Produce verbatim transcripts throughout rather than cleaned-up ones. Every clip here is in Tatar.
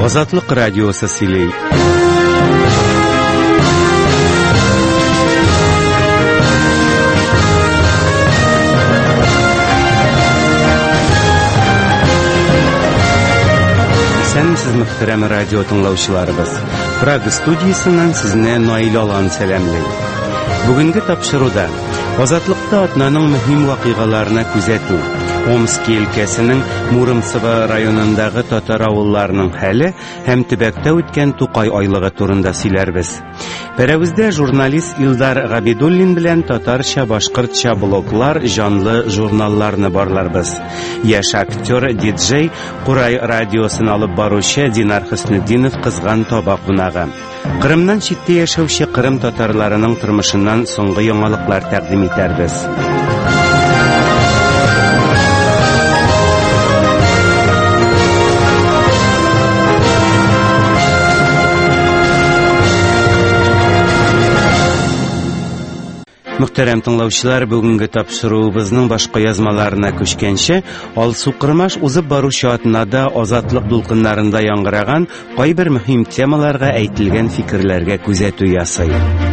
Азатлык радиосы сөйлей. Сез мөхтәрәм радио тыңлаучыларыбыз. Прага студиясыннан сезне Наил Алан сәламлый. Бүгенге тапшыруда Азатлыкта атнаның мөһим вакыйгаларына күзәтү, Омск өлкәсенең Муромцево районындагы татар авылларының хәле һәм төбәктә үткән Тукай айлыгы турында сөйләрбез. Пәрәвездә журналист Илдар Габидуллин белән татарча, башкортча блоглар, жанлы журналларны барларбыз. Яшь актер, диджей, Курай радиосын алып баручы Динар Хөснетдинов кызган таба кунагы. Кырымнан читтә яшәүче Кырым татарларының тормышыннан соңгы яңалыклар тәкъдим итәрбез. Мөхтәрәм тыңлаучылар, бүгенге тапшыруыбызның башка язмаларына күчкәнче, Алсу Кырмаш узып баручы атнада азатлык дулкыннарында яңгыраган кайбер мөһим темаларга әйтелгән фикерләргә күзәтү ясый.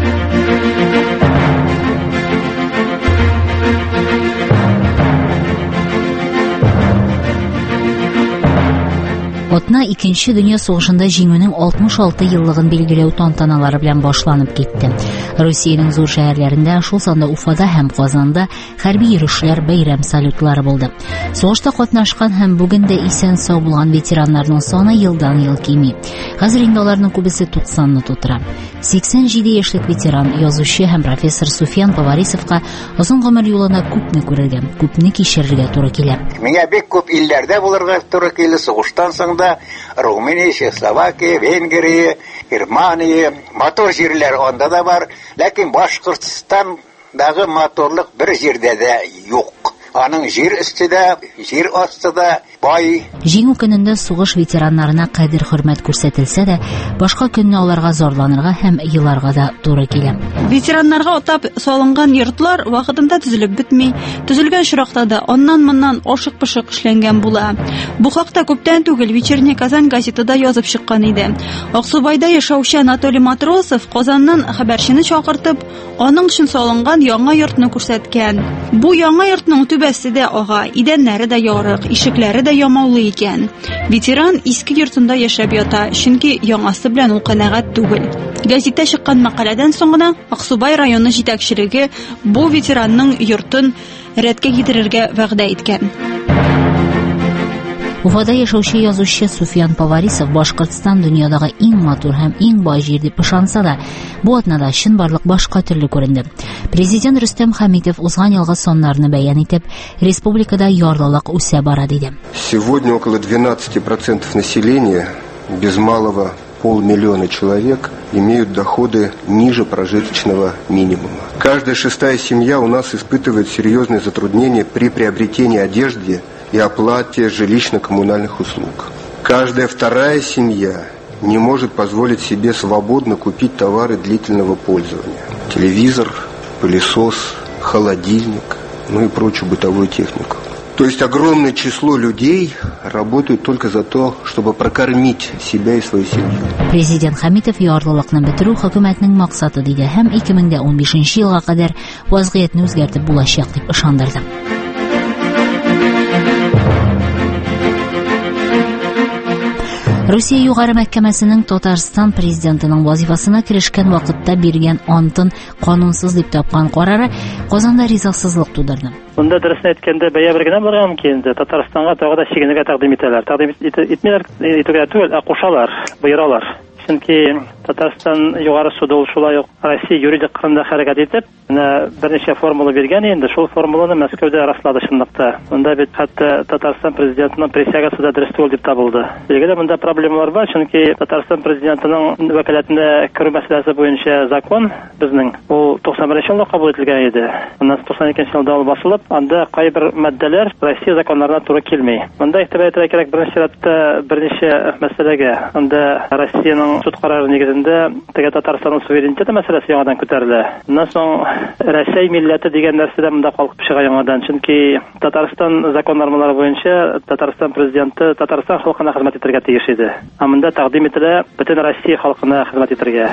Атна икенче дөнья сугышында җиңүнең алтмыш алты еллыгын билгеләү тантаналары белән башланып китте. Россиянең зур шәһәрләрендә, шул санда Уфада һәм Казанда хәрби йөрүшләр, бәйрәм салютлары булды. Сугышта катнашкан һәм бүген дә исән-сау булган ветераннарның саны елдан-ел кими. Хәзер инде аларның күбесе туксанны тутыра. сиксән җиде яшьлек ветеран, язучы һәм профессор Суфиян Поварисовка озын гомер юлына күпне күрергә, күпне кичерергә туры килә. Миңа бик күп илләрдә булырга туры килде сугыштан соң да. Румыния, Чехословакия, Венгрия, Германия, матур җирләр анда да бар, ләкин Башкортстандагы матурлык бер җирдә дә юк. Аның җир өстендә, җир астында бай. Җиңү көнендә сугыш ветераннарына кадер хөрмәт күрсәтелсә дә, башка көнне аларга зарланырга һәм еларга да туры килә. Ветераннарга атап салынган йортлар вакытында төзелеп бетми, төзелгән чиракта да аннан-моннан ашык-пышык эшләнгән була. Бу хакта күптән түгел Вечерняя Казань газетада язып чыккан иде. Аксубайда яшәүче Анатолий Матросов Казаннан хәбәрчене чакыртып, аның өчен салынган яңа йортны күрсәткән. Бу яңа йортның түбәсе дә ага, идәннәре дә ярык, ишекләре дә ямаулы икән. Ветеран иске йортында яшәп ята, чөнки яңасы белән ул канәгать түгел. Газетта чыккан мәкаләдән соң гына Аксубай районы җитәкчелеге бу ветеранның йортын рәткә китерергә вәгъдә иткән. Уфада яшәүче язучы Суфиян Поварисов Башкортстан дөньядагы иң матур һәм иң бай җир дип ышанса да, бу атнада чынбарлык башка төрле күренде. Президент Рөстәм Хәмитов узган елгы соннарны бәян итеп, республикада ярлылык үсә бара диде. Сегодня около двенадцать процентов населения, без малого полмиллиона человек, имеют доходы ниже прожиточного минимума. Каждая шестая семья у нас испытывает серьезные затруднения при приобретении одежды и оплате жилищно-коммунальных услуг. Каждая вторая семья не может позволить себе свободно купить товары длительного пользования. Телевизор, пылесос, холодильник, ну и прочую бытовую технику. То есть огромное число людей работают только за то, чтобы прокормить себя и свою семью. Президент Хәмитов ярлылыкны бетерү хөкүмәтнең максаты диде һәм ике мең дә унбишенче елга кадәр вазгыятьне үзгәртеп булачак дип ышандырды. Россия югары мәхкәмәсенең Татарстан президентының вазифасына керешкән вакытта биргән антын канунсыз дип тапкан карары Казанда ризасызлык тудырды. Монда дөресен әйткәндә бәя бер генә булган мөмкин. Татарстанга тагы да чигенергә тәкъдим итәләр. Тәкъдим итмиләр, итүгә түгел, ә кушалар, боералар. Чөнки Татарстан югары суды ул шулай ук Россия юридик кырында хәрәкәт итеп, менә берничә формула биргән инде. Шул формуланы Мәскәүдә раслады чынлыкта. Монда бит хәтта Татарстан президентының присягасы да дөрес түгел дип табылды. Бигрәк монда проблемалар бар, чөнки Татарстан президентының вәкаләтендә керү мәсьәләсе буенча закон безнең ул туксан беренче елда кабул ителгән иде. Моннан туксан икенче елда ул басылып, анда кайбер маддәләр Россия законнарына туры килми. Монда игътибар итәргә кирәк беренче рәттә берничә мәсьәләгә. Анда Россиянең суд карары нигезендә теге Татарстанның суверенитеты мәсьәләсе яңадан күтәрелә. Моннан соң Россия милләте дигән нәрсә дә монда калкып чыга яңадан, чөнки Татарстан закон нормалары буенча Татарстан президенты Татарстан халкына хезмәт итәргә тиеш иде. Ә монда тәкъдим ителә бөтен Россия халкына хезмәт итәргә.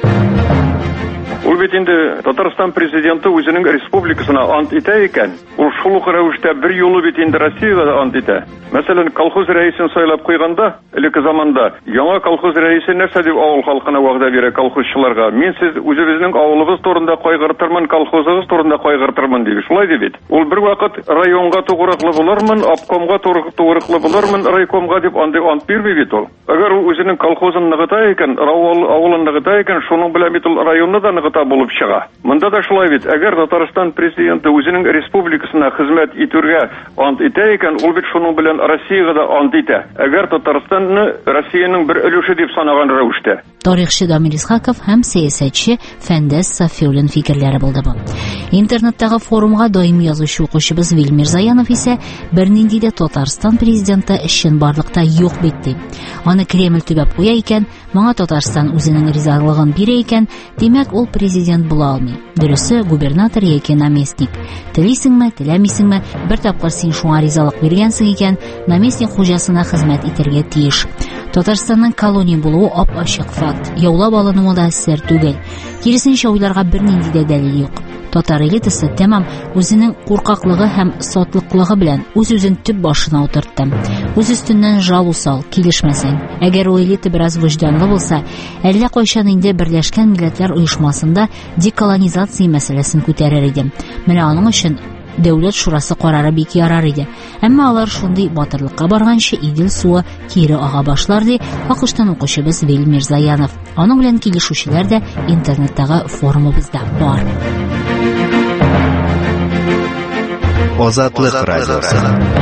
Ул бит инде Татарстан президенты үзенең республикасына ант итә икән. Ул шул ук рәвештә бер юлы бит инде Россиягә да ант итә. Мәсәлән, колхоз рәисен сайлап куйганда, элекке заманда яңа колхоз рәисе нәрсә дип авыл халкына вәгъдә бирә колхозчыларга? Мин сез үзебезнең авылыбыз турында кайгыртырмын, колхозыбыз турында кайгыртырмын дип. Шулай дип бит. Ул бер вакыт районга тугрыклы булырмын, обкомга тугрыклы булырмын, райкомга дип андый ант бирми бит ул. Әгәр ул үзенең колхозын ныгыта икән, авылын ныгыта икән, шуның белән бит ул районны да ныгыта булып чыга. Монда да шулай бит. Әгәр Татарстан президенты үзенең республикасына хезмәт итәргә ант итә икән, ул бит шуның белән Россиягә да ант итә. Әгәр Татарстанны Россиянең бер өлеше дип санаган рәвештә. Тарихчы Дамир Исхаков һәм сәясәтче Фәндәс Сафиуллин фикерләре булды бу. Интернеттагы форумга даими язучы укучыбыз Вилмир Заянов исә бернинди дә Татарстан президенты өчен барлыкта юк бит ди. Аны Кремль төбәп куя икән, моңа Татарстан үзенең ризалыгын бирә икән, димәк ул президент була алмый. Дөресе, губернатор яки наместник. Телисеңме, теләмисеңме, бер тапкыр син шуңа ризалык биргәнсең икән, наместник хуҗасына хезмәт итәргә тиеш. Татарстанның колония булуы ап-ачык факт. Яулап алынуы да сер түгел. Киресенчә уйларга бернинди дә дәлил юк. Татар элитасы тәмам үзенең куркаклыгы һәм сотлыклыгы белән үз-үзен төп башына утыртты. Үз өстеннән жалу сал, килешмәсәң. Әгәр ул элита бераз вөҗданлы булса, әллә кайчан инде Берләшкән Милләтләр оешмасында деколонизация мәсьәләсен күтәрер иде. Менә аның өчен Дәүләт шурасы карары бик ярар иде. Әмма алар шундый батырлыкка барганчы Идел суы кире ага башлар ди Акыштан укучыбыз Вилмир Заянов. Аның белән килешүчеләр дә интернеттагы форумыбызда бар. Азатлык радиосы.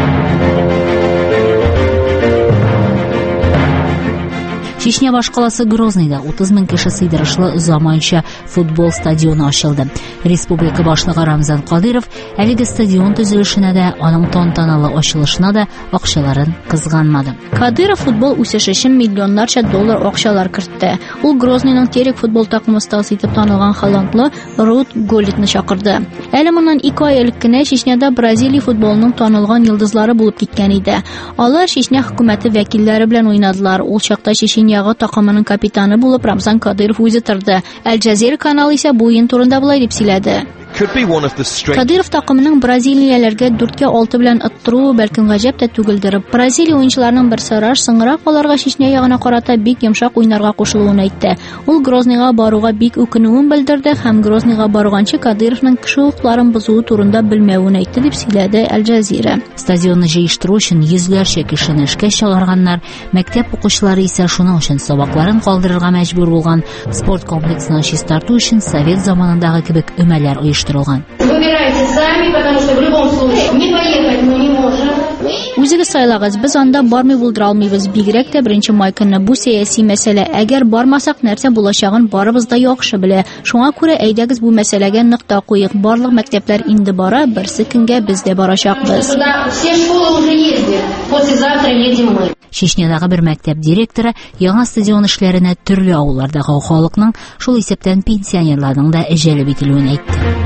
Чечня башкаласы Грозныйда утыз мең кеше сыйдырышлы заманча футбол стадионы ачылды. Республика башлыгы Рамзан Кадыров әлеге стадион төзелешенә дә, аның тантаналы ачылышына да акчаларын кызганмады. Кадыров футбол үсеше өчен миллионнарча доллар акчалар кертте. Ул Грозныйның терек футбол такымы остасы итеп танылган холландлы Рут Голлитны чакырды. Әле моннан ике ай элек кенә Чечняда Бразилия футболының танылган йолдызлары булып киткән иде. Алар Чечня хөкүмәте вәкилләре белән уйнадылар. Ул чакта Чечня такымының капитаны булып Рамзан Кадыров үзе торды. Аль-Джазира каналы исә бу уен турында булай дип сөйләде. Кадыров такымының бразилияләргә дүрткә алты белән оттыру бәлкем гаҗәп тә түгелдер. Бразилия уенчыларының бер сараш сыңгырак аларга Чечня ягына карата бик йомшак уйнарга кушылуын әйтте. Ул Грозныйга баруга бик үкенүен белдерде һәм Грозныйга барганчы Кадыровның кеше хукукларын бозуы турында белмәвен әйтте дип сөйләде Аль-Джазира. Стадионны җыештыру өчен йөзләрчә кешене эшкә чыгарганнар, мәктәп укучылары исә шуның өчен сабакларын калдырырга мәҗбүр булган. Спорт комплексын чистарту өчен совет заманындагы кебек өмәләр оештырылган. Выбирайте сами, потому что в любом случае не поехать мы не можем. Үзегез сайлагыз, без анда бармый булдыра алмыйбыз. Бигрәк тә беренче май көнне бу сәяси мәсьәлә. Әгәр бармасак, нәрсә булачагын барыбыз да яхшы белә. Шуңа күрә әйдәгез бу мәсьәләгә нокта куйык. Барлык мәктәпләр инде бара, берсе көнгә без дә барачакбыз. Все школы уже ездят. Послезавтра едем мы. Чечнядагы бер мәктәп директоры яңа стадион эшләренә төрле авыллардагы халыкның, шул исәптән пенсионерларның да әҗәле бителүен әйтте.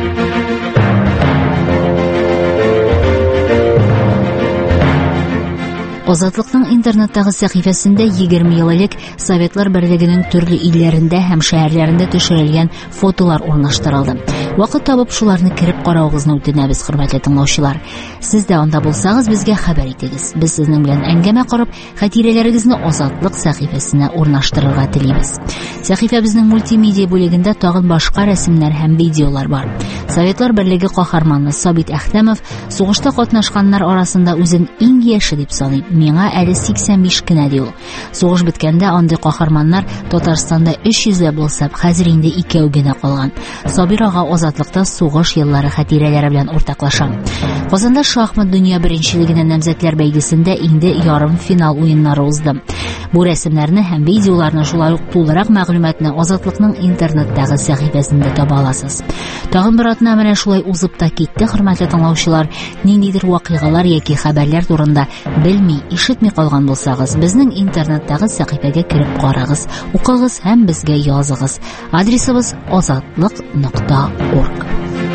Азатлыкның интернеттагы сәхифәсендә егерме ел элек Советлар Берлегенең төрле илләрендә һәм шәһәрләрендә төшерелгән фотолар урнаштырылды. Вакыт табып шуларны кереп карауыгызны үтенәбез, хөрмәтле тыңлаучылар. Сез дә анда булсагыз, безгә хәбәр итегез. Без сезнең белән әңгәмә корып, хатирәләрегезне Азатлык сәхифәсенә урнаштырырга телибез. Сәхифәбезнең мультимедиа бүлегендә тагын башка рәсемнәр һәм видеолар бар. Советлар Берлеге каһарманы Сабит Әхтәмов сугышта катнашканнар арасында үзен иң яше дип саный. Миңа әле сиксән биш кенә ди ул. Сугыш беткәндә андый каһарманнар Татарстанда өч йөзләп булса, хәзер инде икәү генә калган. Сабир ага Азатлыкта сугыш еллары хатирәләре белән уртаклаша. Казанда шахмат дөнья беренчелегенә намзәтләр бәйгесендә инде ярым финал уеннары узды. Бу рәсемнәрне һәм видеоларны, шулай ук тулырак мәгълүматны Азатлыкның интернеттагы сәхифәсендә таба аласыз. Тагын бер атна менә шулай узып та китте, хөрмәтле тыңлаучылар. Ниндидер вакыйгалар яки хәбәрләр турында белми, ишетми калган булсагыз, безнең интернеттагы сәхифәгә кереп карагыз, укыгыз һәм безгә языгыз. Адресыбыз азатлык нокта орг.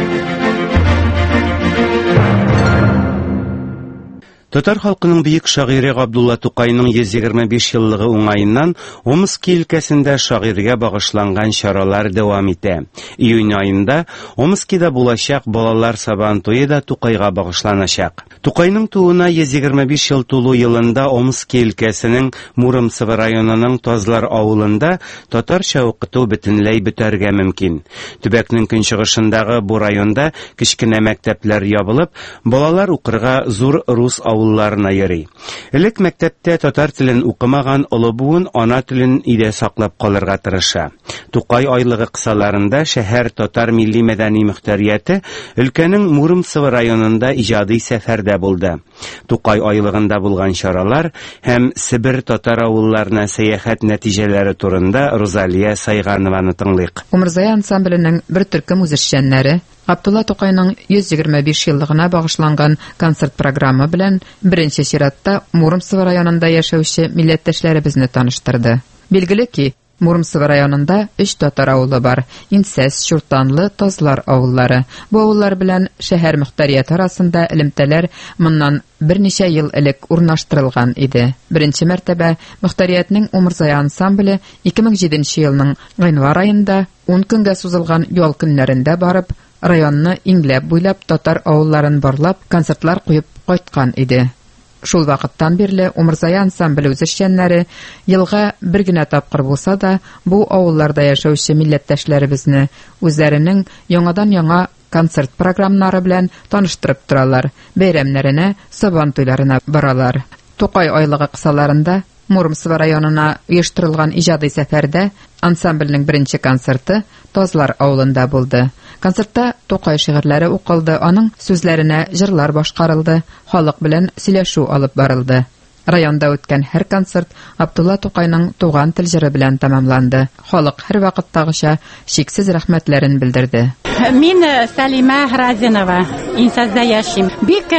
Татар халкының бөек шагыйре Габдулла Тукайның йөз егерме биш еллыгы уңаеннан Омск өлкәсендә шагыйрьгә багышланган чаралар дәвам итә. Июнь айында Омскида булачак балалар сабан туе да Тукайга багышланачак. Тукайның тууына йөз егерме биш ел тулу елында Омск өлкәсенең Муромцево районының Тазлар авылында татарча укыту бөтенләй бетәргә мөмкин. Төбәкнең көнчыгышындагы бу районда кичкенә мәктәпләр ябылып, балалар укырга зур рус авылларына йөри. Элек мәктәптә татар телен укымаган олы буын ана телен идә саклап калырга тырыша. Тукай айлыгы кысаларында шәһәр татар милли мәдәни мөхтәрияте өлкәнең Муромцево районында иҗади сәфәрдә булды. Тукай айлыгында булган чаралар һәм Себер татар авылларына сәяхәт нәтиҗәләре турында Розалия Сайганованы тыңлыйк. Умырзая ансамбленең бер төркем үзешчәннәре Габдулла Тукайның йөз егерме биш еллыгына багышланган концерт программы белән беренче чиратта Муромцево районында яшәүче милләттәшләребезне таныштырды. Билгеле ки, Муромцево районында өч татар авылы бар: Инсәс, Чуртанлы, Тазлар авыллары. Бу авыллар белән шәһәр мөхтәрияте арасында элемтәләр моннан берничә ел элек урнаштырылган иде. Беренче мәртәбә мөхтәриятның Умырзая ансамбле ике мең җиденче елның гыйнвар аенда ун көнгә сузылган ял көннәрендә барып, районны иңләп буйлап татар авылларын барлап концертлар куеп кайткан иде. Шул вакыттан бирле Умырзая ансамбле үзешчәннәре елга бер генә тапкыр булса да бу авылларда яшәүче милләттәшләребезне үзләренең яңадан яңа концерт программалары белән таныштырып торалар. Бәйрәмнәренә, сабан туйларына баралар. Тукай айлыгы кысаларында Муромцево районына оештырылган иҗади сәфәрдә ансамбльнең беренче концерты Тазлар авылында булды. Концертта Тукай шигырьләре укылды, аның сүзләренә җырлар башкарылды, халык белән сөйләшү алып барылды. Районда үткән һәр концерт Габдулла Тукайның туган тел җыры белән тәмамланды. Халык һәр вакыттагыча шиксез рәхмәтләрен белдерде. Мин Салима Разинова, Инсәздә яшим. Бик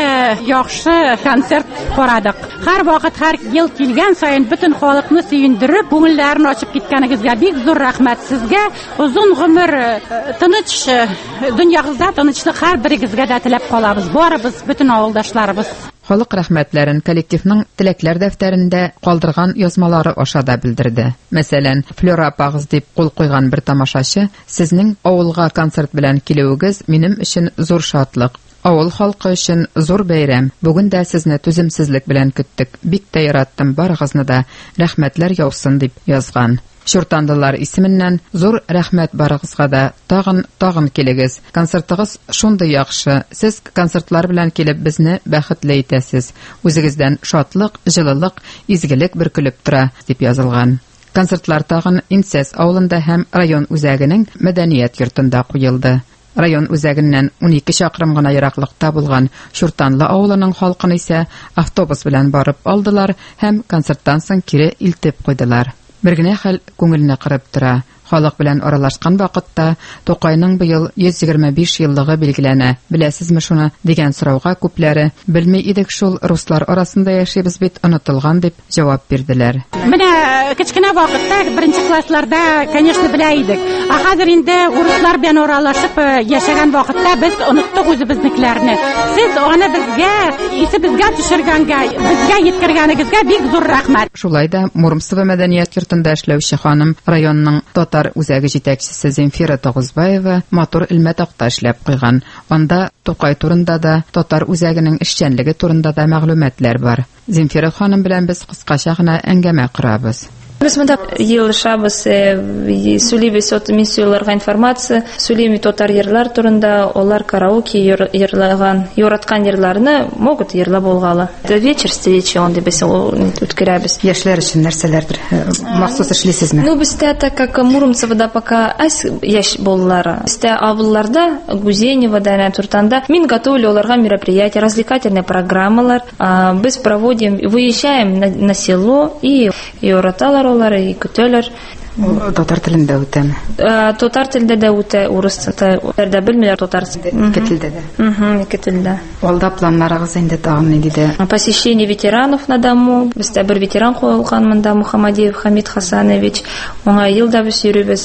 яхшы концерт карадык. Һәр вакыт, һәр ел килгән саен бөтен халыкны сөендереп, күңелләрен ачып киткәнегезгә бик зур рәхмәт сезгә. Узын гомер, тыныч дөньягызда тынычлык һәр берегезгә дә теләп калабыз. Барыбыз, бөтен авылдашларыбыз. Халык рәхмәтләрен коллективның теләкләр дәфтәрендә калдырган язмалары аша да белдерде. Мәсәлән, Флора апагыз дип кул куйган бер тамашачы: "Сезнең авылга концерт белән килүегез минем өчен зур шатлык. Авыл халкы өчен зур бәйрәм. Бүген дә сезне түземсезлек белән көттек. Бик тә яраттым, барыгызны да рәхмәтләр яусын", дип язган. Чуртанлылар исеменнән зур рәхмәт барыгызга да. Тагын, тагын килегез. Концертыгыз шундый яхшы. Сез концертлар белән килеп безне бәхетле итәсез. Үзегездән шатлык, җылылык, изгелек бөркелеп тора", дип язылган. Концертлар тагын Инсәс авылында һәм район үзәгенең мәдәният йортында куелды. Район үзәгеннән ун ике чакрым гына ераклыкта булган Чуртанлы авылының халкын исә автобус белән барып алдылар һәм концерттан соң кире илтеп куйдылар. Бер генә хәл күңелне кырып тора. Халык белән аралашкан вакытта Тукайның быел йөз егерме биш еллыгы билгеләнә. Беләсезме шуны дигән сорауга күпләре: "Белми идек шул, руслар арасында яшибез бит, онытылган", дип җавап бирделәр. Менә кичкенә вакытта беренче классларда, конечно, белә идек. А хәзер инде урыслар белән аралашып яшәгән вакытта без оныттык үзебезнекләрне. Сез аны безгә, исебезгә төшергәнгә, безгә yetkергәнегезгә бик зур рәхмәт. Шулай да Муромцево мәдәният йортында эшләүче ханым, районның татар үзәге җитәкчесе Земфира Тогызбаева матур элмә такта эшләп куйган. Анда Тукай турында да, татар үзәгенең эшчәнлеге турында да мәгълүматлар бар. Земфира ханым белән без кыскача гына әңгәмә корабыз. Без монда елышабыз, сөйлейбез от мен сөйләргә информация, сөйлейме татар йырлар турында, олар караоке йырлаган, яраткан йырларны могут йырлап булгалы. До вечер встречи он дип үткәрәбез. Яшьләр өчен нәрсәләрдер махсус эшлисезме? Ну, бездә так как Муромцевда пока аз яшь боллар. Бездә авылларда, Гузеневда, Туртанда мин готовлю оларга мероприятия, развлекательные программалар. Без проводим, выезжаем на, на село и яраталар олар, и көтәләр. Татар телендә үтәме? Татар телендә дә үтә, урыс телендә белмиләр татар телендә дә. Мм, ике телдә. Алда планнарыгыз инде тагын нинди дә? Посещение ветеранов на дому. Бездә бер ветеран куелган монда, Мухаммадиев Хамид Хасанович. Моңа елда без йөрибез.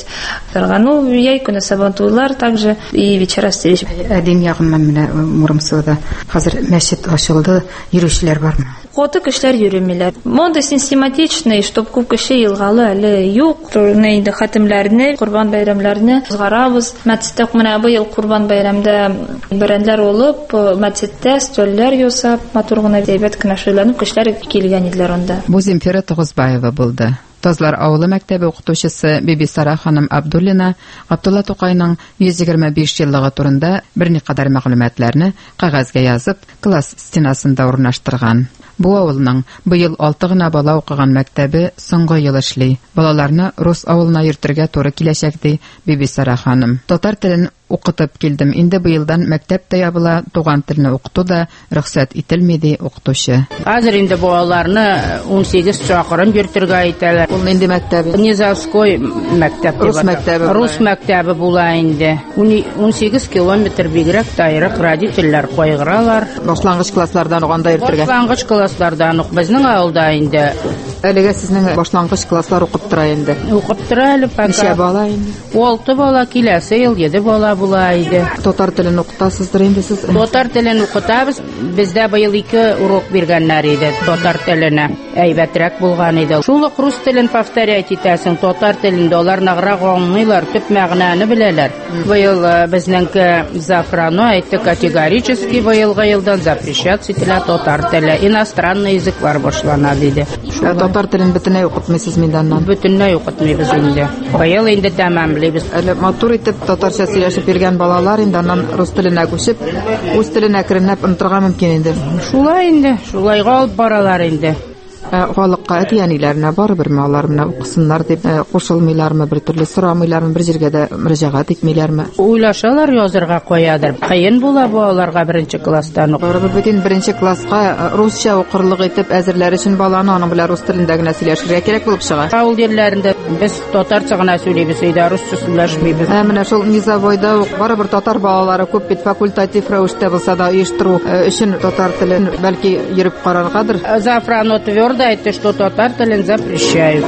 Ну, яй көне сабантуйлар также и вечера встреч. Әдин ягыннан менә Муромцевда хәзер мәчет ачылды, йөрүчеләр бармы? Коты кешеләр йөрүмиләр. Монда систематичный, чтоб күп кеше елгалы әле юк. Нәйдә хатимләрне, Курбан бәйрәмләрне узгарабыз. Мәчеттә менә быел Курбан бәйрәмдә бәрәнләр олып, мәчеттә стөлләр ясап, матур гына әйбәт кенә шуларны кешеләр килгән иделәр анда. Бу Земфира Тогызбаева булды. Тазлар авылы мәктәбе укытучысы Бибисара ханым Абдуллина Габдулла Тукайның йөз егерме биш еллыгы турында берникадәр мәгълүматларны кагазга язып, класс стенасында урнаштырган. Бу авылның быел алты гына бала укыган мәктәбе соңгы ел эшли. Балаларны рус авылына йөртергә туры киләчәк ди Бибисара ханым. Татар телен укытып килдем. Инде быелдан мәктәп тә ябыла, туган телне укыту да рөхсәт ителми ди укытучы. Хәзер инде балаларны он сигез чакрым йөртергә итәләр. Ул инде мәктәбе. Низовской мәктәбе. Рус мәктәбе. Рус мәктәбе була инде. он сигез километр бигрәк тайрык родительләр кайгыралар. Башлангыч класслардан уганда йөртергә. Башлангыч класслардан ук безнең авылда инде. Әлегә сезнең башлангыч класслар укып тора инде. Укып тора әле пока. Ничә бала инде? алты бала, киләсе ел җиде бала була иде. Татар телен укытасыздыр инде сез? Татар телен укытабыз. Бездә быел ике урок биргәннәр иде татар теленә. Әйбәтрәк булган иде. Шул ук рус телен повторять итәсең, татар телендә алар награк аңлыйлар, төп мәгънәне беләләр. Быел безнең Зафрано әйтте категорически быелгы елдан запрещать ителә татар теле. Иностранный языклар башлана диде. Татар телен бөтенләй укытмыйсыз минданнан? Бөтенләй укытмыйбыз инде. Быел инде тәмамлыйбыз. Әле матур итеп татарча сөйләшеп йөргән балалар инде аннан рус теленә күчеп, үз теленә керенеп онытырга мөмкин инде. Шулай инде, шулайга алып баралар инде. Халыкка әтиәниләренә барыберме алар менә укысыннар дип кушылмыйлармы, бер төрле сорамыйлармы, бер җиргә дә мөрәҗәгать итмиләрме? Уйлашалар, язырга куядыр. Кыен була бу аларга беренче класстан. Барыбер бөтен беренче класска русча укырлык итеп әзерләр өчен баланы аның белән рус телендә генә сөйләшергә кирәк булып чыга. Авыл җирләрендә без татарча гына сөйлибез, өйдә русча сөйләшмибез. Ә менә шул Низовойда ук барыбер татар балалары күп бит, факультатив рәвештә булса да оештыру өчен татар телен бәлки йөреп караргадыр. Зафрано твердо әйтте, что татар телен запрещают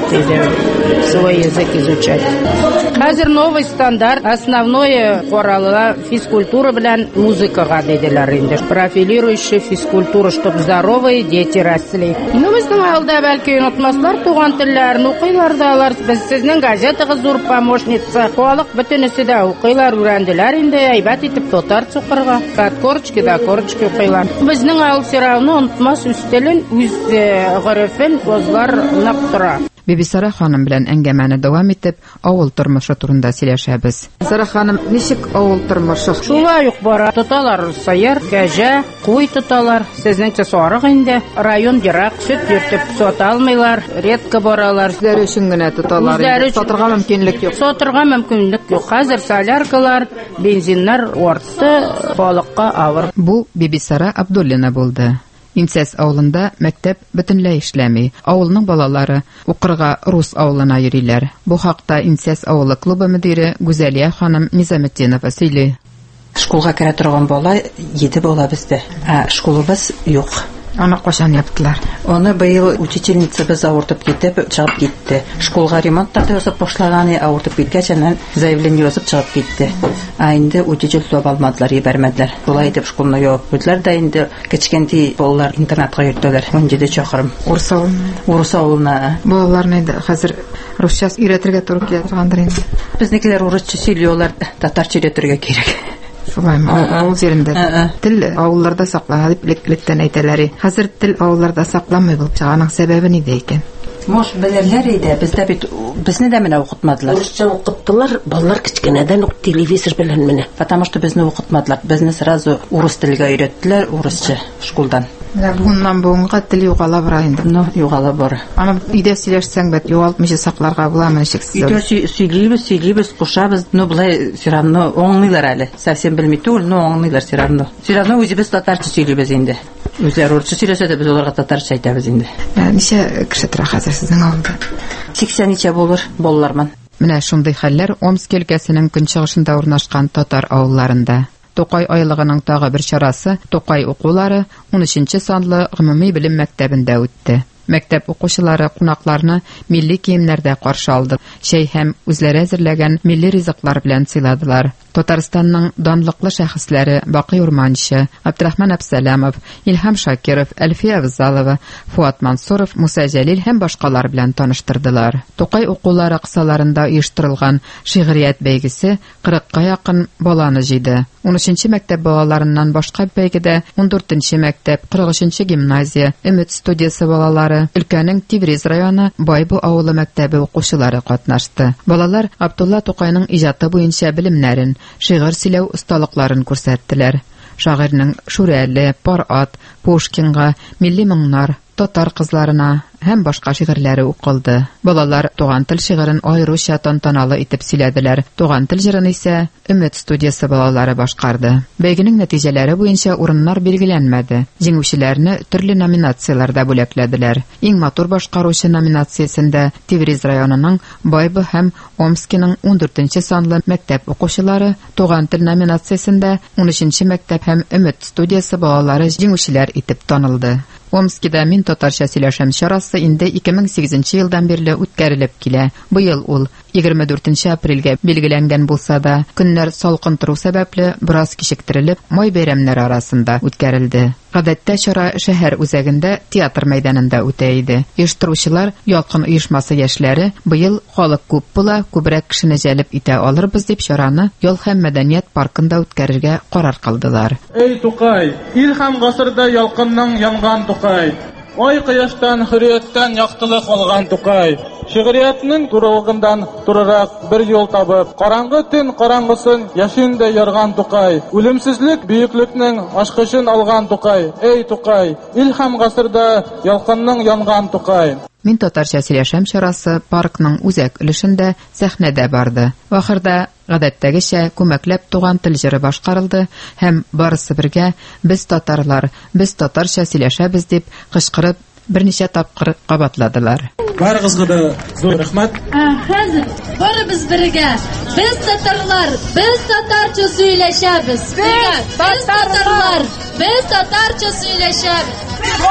свой язык изучать. Хәзер новый стандарт, основное коралла физкультура белән музыкага диделәр инде. Профилирующая физкультура, чтоб здоровые дети росли. Ну, безнең авылда бәлки онытмаслар туган телләрне укыйлар да алар. Без сезнең газетагыз зур помощница. Халык бөтенесе дә укыйлар, үрәнделәр инде, әйбәт итеп татарча укырга. От корочки до корочки укыйлар. Безнең авыл все равно онытмас үз телен, үз гырыфын кызлар нактыра. Бибисара ханым белән әңгәмәне дәвам итеп, авыл тормышы турында сөйләшәбез. Сара ханым, ничек авыл тормышы? Шулай ук бара. Тоталар сыер, кәҗә, куй тоталар. Сезнеңчә сарык инде. Район ерак, сөт йөртеп сата алмыйлар, редко баралар. Үзләре өчен генә тоталар. Сатырга мөмкинлек юк. Сатырга мөмкинлек юк. Хәзер соляркалар, бензиннар арты, халыкка авыр. Бу Бибисара Абдуллина булды. Инсәс авылында мәктәп бөтенләй эшләми. Авылның балалары укырга рус авылына йөриләр. Бу хакта Инсәс авылы клубы мөдире Гүзәлия ханым Низаметдинова сөйли. Школга керә торган бала җиде бала бездә. Ә школыбыз юк. Аны кашан яптылар? Аны быел учительница без авыртып китеп чыгып китте. Школга ремонттар ясап башлаган, авыртып киткәч, аннан заявление язып чыгып китте. А инде учитель таба алмадылар, ибәрмәделәр. Шулай итеп школны ябып куйдылар да инде кечкенти балалар интернатка йөртәләр. он җиде чакрым. Урыс авылына. Урыс авылына. Балаларны инде хәзер русча өйрәтергә туры килә торгандыр инде. Безнекеләр урысча сөйләрләр, татарча өйрәтергә кирәк. Шулаймы? Авыл җирендә тел авылларда саклана дип лектән әйтәләр. Хәзер тел авылларда сакламый булып чыганың сәбәбе нидә икән? Мош белерләр иде, бездә бит безне дә менә укытмадылар. Урысча укыттылар, балалар кичкенәдән ук телевизор белән менә. Потому что безне укытмадылар. Безне сразу урыс телгә өйрәттеләр, урысча школдан. Менә бүгеннән бүгенгә тел югала бара инде. Ну, югала бара. Аны өйдә сөйләшсәң бит югалтмыйча сакларга буламы шексез. Өйдә сөйлибез, сөйлибез, кушабыз. Ну, булай сиранны аңлыйлар әле. Совсем белми түгел, но аңлыйлар сиранны. Сиранны үзебез татарча сөйлибез инде. Үзләр урысча сөйләсә дә без аларга татарча әйтәбез инде. Ничә кеше тора хәзер сезнең авылда? сиксән ничә булыр балаларман. Менә шундый хәлләр Омск өлкәсенең көнчыгышында урнашкан татар авылларында. Тукай айлыгының тагы бер чарасы Тукай укулары он өченче санлы гомуми белем мәктәбендә үтте. Мәктәп укучылары кунакларны милли киемнәрдә каршы алды. Чәй һәм үзләре әзерләгән милли ризыклар белән сыйладылар. Татарстанның данлыклы шәхесләре Бакый Урманчы, Абдрахман Абсаламов, Илһам Шакиров, Әлфия Авзалова, Фуат Мансуров, Муса Җәлил һәм башкалар белән таныштырдылар. Тукай укулары кысаларында оештырылган шигърият бәйгесе кырыкка якын баланы җыйды. он өченче мәктәп балаларыннан башка бәйгедә он дүртенче мәктәп, кырык өченче гимназия, Өмет студиясе балалары, өлкәнең Тивриз районы Байбу авылы мәктәбе укучылары катнашты. Балалар Абдулла Тукайның иҗаты буенча белемнәрен, шигырь сөйләү осталыкларын күрсәттеләр. Шагыйрьнең Шүрәле, Парат, Пушкинга, Милли моңнар, татар кызларына һәм башка шигырьләре укылды. Балалар туган тел шигырен аеруча тантаналы итеп сөйләделәр. Туган тел җырын исә Өмет студиясе балалары башкарды. Бәйгенең нәтиҗәләре буенча урыннар билгеләнмәде. Җиңүчеләрне төрле номинацияләрдә бүләкләделәр. Иң матур башкаручы номинациясендә Тивриз районының Байбы һәм Омскиның он дүртенче санлы мәктәп укучылары, туган тел номинациясендә он өченче мәктәп һәм Өмет студиясе балалары җиңүчеләр итеп танылды. Омскида мин татарча сөйләшәм чарасы инде ике мең сигезенче елдан бирле үткәрелеп килә. Быел ул егерме дүртенче апрельгә билгеләнгән булса да, көннәр салкын тору сәбәпле бераз кичектерелеп, май бәйрәмнәре арасында үткәрелде. Гадәттә чара шәһәр үзәгендә театр мәйданында үтә иде. Оештыручылар ялкын оешмасы яшьләре быел халык күп була, күбрәк кешене җәлеп итә алырбыз дип чараны Ял һәм мәдәният паркында үткәрергә карар кылдылар. Эй Тукай, ил һәм гасырда ялкынның янган Тукай, ай кояштан хөррияттән яктылык алган Тукай. Шигъриятның турылыгындан турырак бер юл табып, караңгы төн караңгысын яшендә ярган Тукай. Үлемсезлек бөеклекнең ачкычын алган Тукай. Эй Тукай, ил һәм гасырда ялкынның янган Тукай. Мин татарча сөйләшәм чарасы паркның үзәк өлешендә сәхнәдә барды. Ахырда гадәттәгечә күмәкләп туган тел җыры башкарылды һәм барысы бергә без татарлар, без татарча сөйләшәбез дип кычкырып берничә тапкыр кабатладылар. Барыгызга да зур рәхмәт. Хәзер барыбыз бергә без татарлар, без татарча сөйләшәбез. Без татарлар, без татарча сөйләшәбез.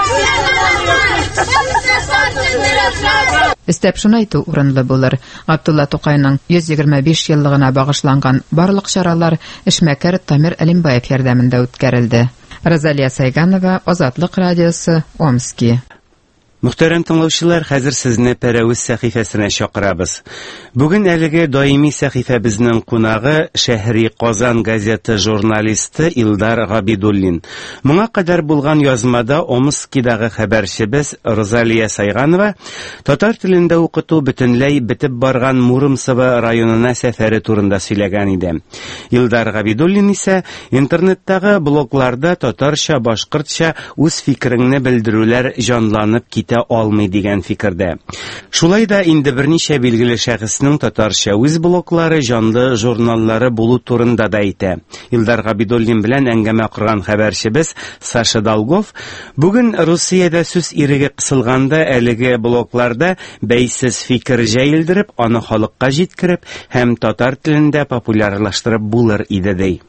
Өстәп шуны әйтү урынлы булыр. Абдулла Тукайның йөз егерме биш еллыгына багышланган барлык чаралар эшмәкәр Тамир Әлимбаев ярдәмендә үткәрелде. Розалия Сайганова, Азатлык радиосы, Омски. Мөхтәрәм тыңлаучылар, хәзер сезне Пәрәвез сәхифәсенә чакырабыз. Бүген әлеге даими сәхифәбезнең кунагы Шәһри Казан газеты журналисты Илдар Габидуллин. Моңа кадәр булган язмада Омскидагы хәбәрчебез Розалия Сайганова татар телендә укыту бөтенләй бетеп барган Муромцево районына сәфәре турында сөйләгән иде. Илдар Габидуллин исә интернеттагы блогларда татарча, башкортча үз фикереңне белдерүләр җанланып китә алмый дигән фикердә. Шулай да инде берничә билгеле шәхеснең татарча үз блоглары, җанлы журналлары булу турында да әйтә. Илдар Габидуллин белән әңгәмә корган хәбәрчебез Саша Долгов бүген Русиядә сүз иреге кысылганда әлеге блогларда бәйсез фикер җәелдереп, аны халыкка җиткереп һәм татар телендә популярлаштырып булыр иде ди.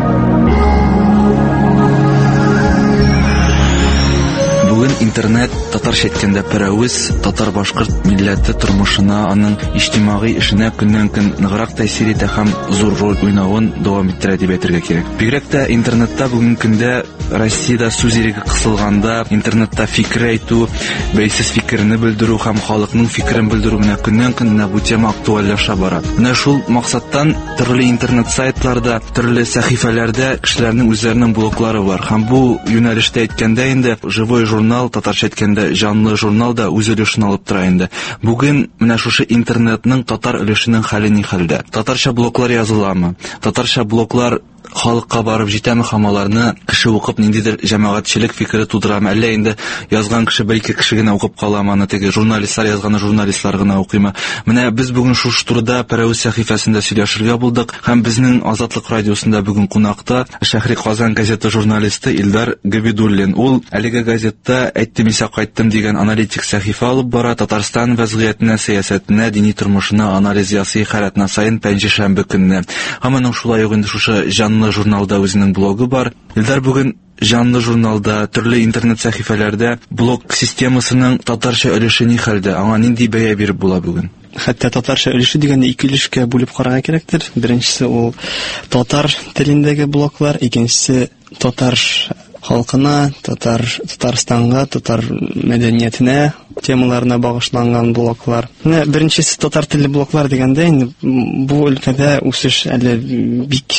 Интернет татарча әйткәндә перәвез татар башкорт милләте тормышына, аның иҗтимагый эшенә көннән-көн ныграк тәэсир итә һәм зур роль уйнавын дәвам иттерә дип әйтергә кирәк. Бигрәк тә интернетта бүгенге көндә Россиядә сүз иреге кысылганда, интернетта фикер әйтү, бәйсез фикерне белдерү һәм халыкның фикерен белдерү менә көннән-көн бу тема актуальләшә бара. Менә шул максаттан төрле интернет сайтларда, төрле сәхифәләрдә кешеләрнең үзләренең блоглары бар. Һәм бу юнәлештә әйткәндә инде живой журнал, татарча әйткәндә жанлы журнал да үз өлешен алып тора инде. Бүген менә шушы интернетның татар өлешенең хәле ни хәлдә? Татарча блоглар языламы? Татарча блоглар халыкка барып җитәме һәм аларны кеше укып ниндидер җәмәгатьчелек фикере тудырамы, әллә инде язган кеше бер-ике кеше генә укып каламы, аны теге журналистлар язганы журналистлар гына укыймы? Менә без бүген шушы турыда Пәрәвез сәхифәсендә сөйләшергә булдык һәм безнең Азатлык радиосында бүген кунакта Шәһри Казан газеты журналисты Илдар Габидуллин. Ул әлеге газетта әйттем исә кайттым дигән аналитик сәхифә алып бара, Татарстан вазгыятенә, сәясәтенә, дини тормышына анализ ясый һәр сайын пәнҗешәмбе көнне. Һәм аның шулай ук инде шушы жанлы журналда үзенең блогы бар. Илдар бүген жанлы журналда, төрле интернет сәхифәләрдә блог системасының татарча өлеше ни хәлдә? Аңа нинди бәя биреп була бүген? Хәтта татарча өлеше дигәндә ике өлешкә бүлеп карарга кирәктер. Беренчесе ул татар телендәге блоглар, икенчесе татар халкына, татар Татарстанга, татар мәдәниятенә темаларына багышланган блоглар. Менә беренчесе татар телле блоглар дигәндә инде бу өлкәдә үсеш әле бик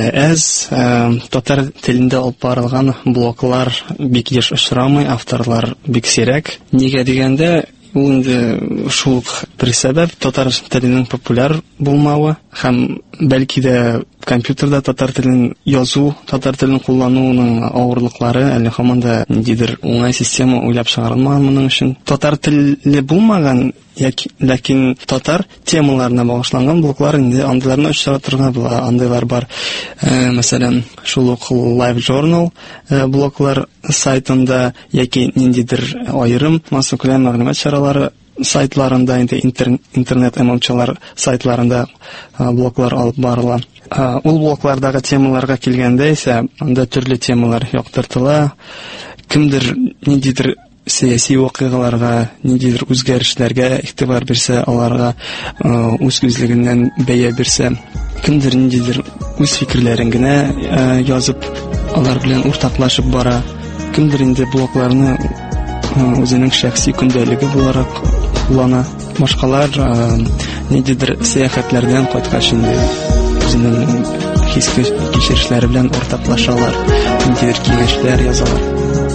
әз. Татар телендә алып барылган блоглар бик еш очрамый, авторлар бик сирәк. Нигә дигәндә ул инде шул бер сәбәп, татар теленең популяр булмавы һәм бәлки дә компьютерда татар телен язу, татар телен куллануның авырлыклары, әле һаман да ниндидер уңай система уйлап чыгарылмаган моның өчен. Татар теле булмаган, яки ләкин татар темаларына багышланган блоглар инде андыйларны очратырга була. Андыйлар бар. Мәсәлән, шул ук Live Journal блоглар сайтында яки ниндидер аерым массакүләм мәгълүмат чаралары сайтларында, инде интернет эмалчылар сайтларында блоглар алып барыла. Ул блоглардагы темаларга килгәндә исә, анда төрле темалар яктыртыла. Кемдер ниндидер сәяси вакыйгаларга, ниндидер үзгәрешләргә игътибар бирсә, аларга үз күзлегеннән бәя бирсә, кемдер ниндидер үз фикерләрен генә язып, алар белән уртаклашып бара. Кемдер инде блогларны үзенең шәхси көндәлеге буларак куллана. Башкалар ниндидер сәяхәтләрдән кайткач инде үзенең хис кичерешләре белән уртаклашалар, ниндидер киңәшләр язалар.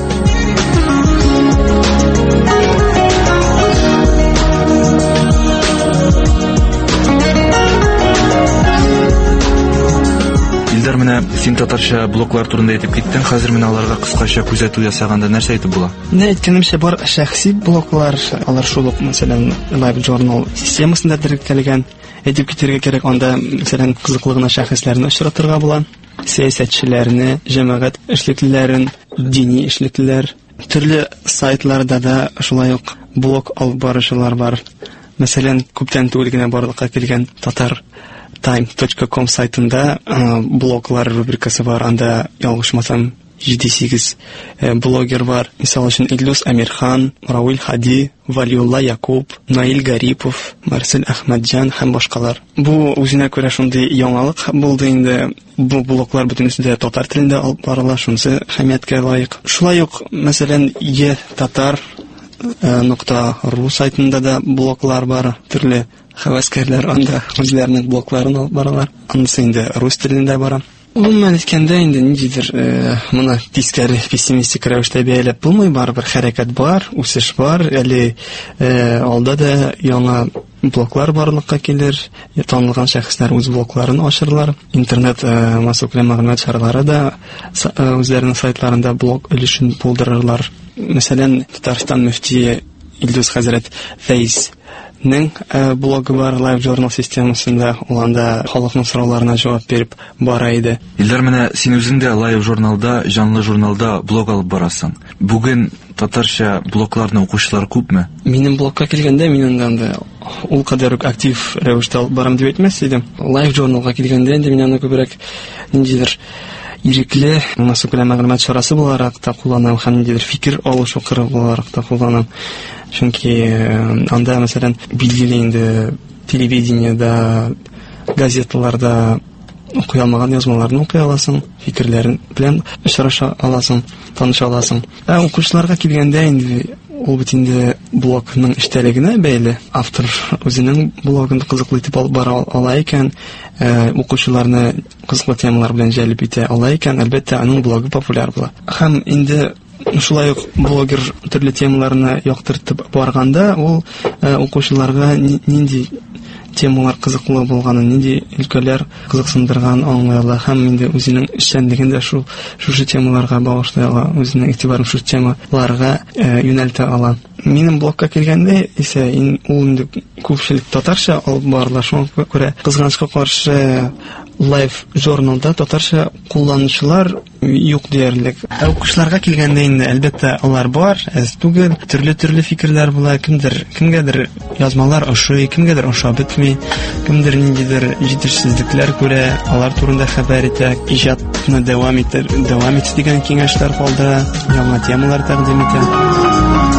Илдар, менә син татарча блоглар турында әйтеп киттең, хәзер менә аларга кыскача күзәтү ясаганда нәрсә әйтеп була? Менә әйткәнемчә бар шәхси блоглар, алар шул ук, мәсәлән, Live Journal системасында теркәлгән. Әйтеп китәргә кирәк, анда мәсәлән кызыклы гына шәхесләрне очратырга була, сәясәтчеләрне, җәмәгать эшлеклеләрен, дини эшлеклеләр. Төрле сайтларда да шулай ук блог алып баручылар бар. Мәсәлән, күптән түгел генә барлыкка килгән татар time точка ком сайтында блоглар рубрикасы бар. Анда ялгышмасам җиде-сигез блогер бар. Мисал өчен Илдус Амирхан, Рауил Хади, Валиулла Якуб, Наил Гарипов, Марсель Әхмәтҗан һәм башкалар. Бу үзенә күрә шундый яңалык булды инде. Бу блоглар бөтенесе дә татар телендә алып барыла, шунысы хәмияткә лаек. Шулай ук, мәсәлән, Е татар нокта ру сайтында да блоглар бар. Төрле хәвәскәрләр анда үзләренең блогларын алып баралар. Анысы инде рус телендә бара. Umuman aytganda endi nidir buni teskari pessimistik ravishda bəyəlib bulmay, baribir hərəkət var, o'sish var. Әле alda da яңа блоглар барлыкка килер, танылган шәхесләр үз блогларын ачырлар. Интернет массакүләм мәгълүмат чаралары да үзләренең сайтларында блог өлешен булдырырлар. Мәсәлән, Татарстан мөфтие Илдус хәзрәт Фәйз нең блогы бар Live Journal системасында, уланда халыкның сорауларына җавап биреп бара иде. Илдар, менә син үзең дә Live журналда, жанлы журналда блог алып барасың. Бүген татарча блогларны укучылар күпме? Минем блогка килгәндә, мин анда ул кадәр үк актив рәвештә алып барам дип әйтмәс идем. Live Journalга килгәндә инде мин аны күбрәк ниндидер ирекле массакүләм мәгълүмат чарасы буларак та кулланам, һәм ниндидер фикер алышу кыры буларак та кулланам. Чөнки анда, мәсәлән, билгеле инде телевидениедә, газеталарда укый алмаган язмаларны укый аласың, фикерләрен белән очраша аласың, таныша аласың. Ә укучыларга килгәндә инде ул бит инде блогның эчтәлегенә бәйле. Автор үзенең блогын кызыклы итеп алып бара ала икән, укучыларны кызыклы темалар белән җәлеп итә ала икән, әлбәттә аның блогы популяр була. Һәм инде шулай ук блогер төрле темаларны яктыртып барганда, ул укучыларга нинди темалар кызыклы булганын, нинди өлкәләр кызыксындырган аңлый ала, һәм инде үзенең эшчәнлеген дә шу шушы темаларга багышлый ала, үзенең игътибарын шу темаларга юнәлтә ала. Минем блогка килгәндә исә ул инде күпчелек татарча алып барыла, шуңа күрә кызганычка каршы Live журналда татарча кулланучылар юк диярлек. Ә укучыларга килгәндә инде әлбәттә алар бар, әз түгел, төрле-төрле фикерләр була, кемдер, кемгәдер язмалар ошый, кемгәдер ошап бетми, кемдер ниндидер җитешсезлекләр күрә, алар турында хәбәр итә, иҗатны дәвам итер, дәвам итә дигән киңәшләр калдыра, яңа темалар тәкъдим итә.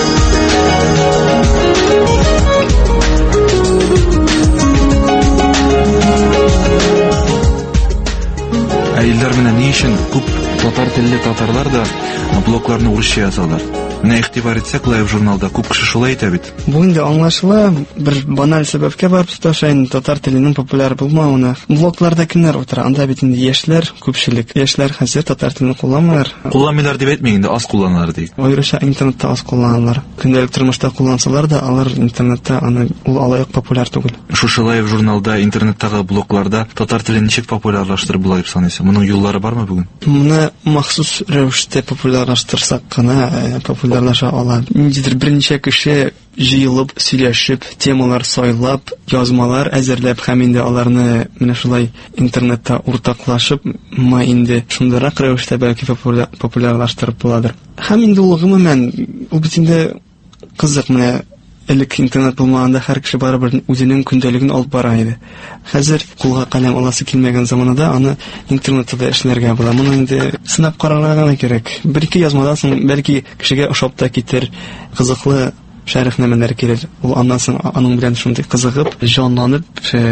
Илдар менә ни өчен күп татар телле татарлар да блогларны урысча язалар? Менә игътибар итсәк, Live журналда күп кеше шулай әйтә бит. Бу инде аңлашыла, бер баналь сәбәпкә барып тоташа инде татар теленең популяр булмавына. Блогларда кемнәр утыра? Анда бит инде яшьләр, күпчелек. Яшьләр хәзер татар телен кулланмыйлар. Кулланмыйлар дип әйтмәйм инде, аз кулланалар ди. Аеруча интернетта аз кулланалар. Көндәлек тормышта куллансалар да, алар интернетта аны ул алай популяр түгел. Шушы Live журналда, интернеттагы блогларда татар телен ничек популярлаштырып була дип саныйсың? Моның юллары бармы бүген? Моны махсус рәвештә популярлаштырсак кына популярлаша ала. Ниндидер берничә кеше җыелып, сөйләшеп, темалар сайлап, язмалар әзерләп, һәм инде аларны менә шулай интернетта уртаклашып, ма инде шундырак рәвештә бәлки популярлаштырып буладыр. Һәм инде ул гомумән, ул бит инде кызык, менә элек интернет булмаганда һәр кеше барыбер үзенең көндәлеген алып бара иде. Хәзер кулга каләм аласы килмәгән заманда аны интернетта да эшләргә була. Моны инде сынап карарга гына кирәк. Бер-ике язмадан соң бәлки кешегә ошап та китер, кызыклы шәрехнәмәләр килер. Ул аннан соң аның белән шундый кызыгып, җанланып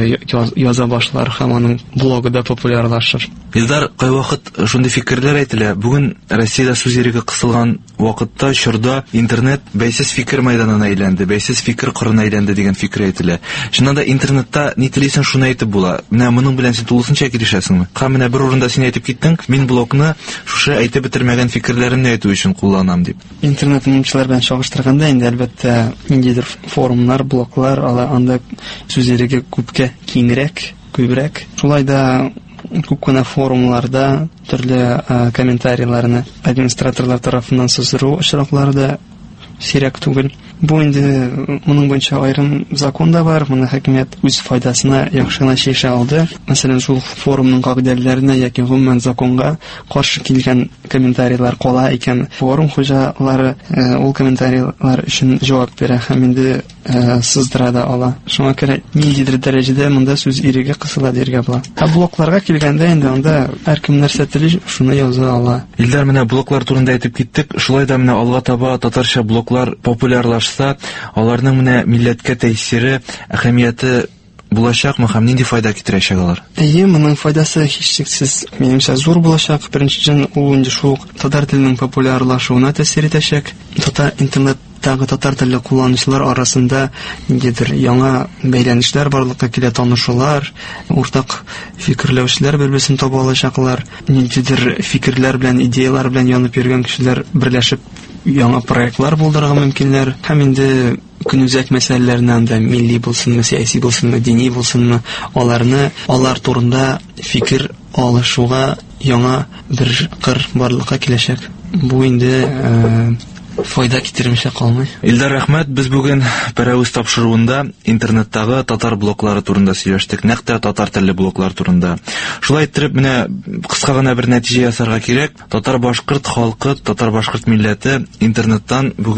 яза башлар һәм аның блогы да популярлашыр. Илдар, кайвакыт шундый фикерләр әйтелә. Бүген Россиядә сүз иреге кысылган вакытта, чорда интернет бәйсез фикер мәйданына әйләнде, бәйсез фикер кырына әйләнде дигән фикер әйтелә. Шуннан да интернетта ни телисең шуны әйтеп була. Менә моның белән син тулысынча килешәсеңме? Һәм менә бер урында син әйтеп киттең, мин блогны шушы әйтеп бетермәгән фикерләремне әйтү өчен кулланам дип. Интернет минемчеләр белән чагыштырганда инде әлбәттә ниндидер форумнар, блоглар, анда сүз иреге күпкә киңрәк, күбрәк. Шулай да күп кенә форумларда төрле комментарийларны администраторлар тарафыннан сыздыру очраклары да сирәк түгел. Бу инде моның буенча аерым закон да бар, моны хөкүмәт үз файдасына яхшына чишә алды. Мәсәлән, шул форумның кагыйдәләренә яки гомумән законга каршы килгән комментарийлар кала икән, форум хуҗалары ул комментарийлар өчен җавап бирә һәм инде сыздыра да ала. Шуңа күрә ниндидер дәрәҗәдә монда сүз иреге кысыла диргә була. Ә блогларга килгәндә инде анда һәркем нәрсә тели шуны яза ала. Илдар, менә блоглар турында әйтеп киттек. Шулай да менә алга таба татарча блоглар популярлаш аларның менә милләткә тәэсире, әһәмияте булачакмы һәм нинди файда китерәчәк алар? Әйе, моның файдасы һичшиксез минемчә зур булачак. Беренчедән, ул инде шул татар теленең популярлашуына тәэсир итәчәк. Татар интернеттагы татар телле кулланучылар арасында ниндидер яңа бәйләнешләр барлыкка килә, танышулар, уртак фикерләүчеләр бер-берсен таба алачаклар. Ниндидер фикерләр белән, идеялар белән янып йөргән кешеләр берләшеп яңа проектлар булдырырга мөмкинләр. Һәм инде көнүзәк мәсьәләләрнән дә милли булсынмы, сияси булсынмы, дини булсынмы, аларны алар турында фикер алышуга яңа бер кыр барлыкка киләчәк. Бу инде файда китермичә калмый. Илдар, рәхмәт. Без бүген Пәрәвез тапшыруында интернеттагы татар блоглары турында сөйләштек, нәкъ татар телле блоглар турында. Шулай итеп, менә кыска гына бер нәтиҗә ясарга кирәк. Татар-башкорт халкы, татар-башкорт милләте интернеттан бүген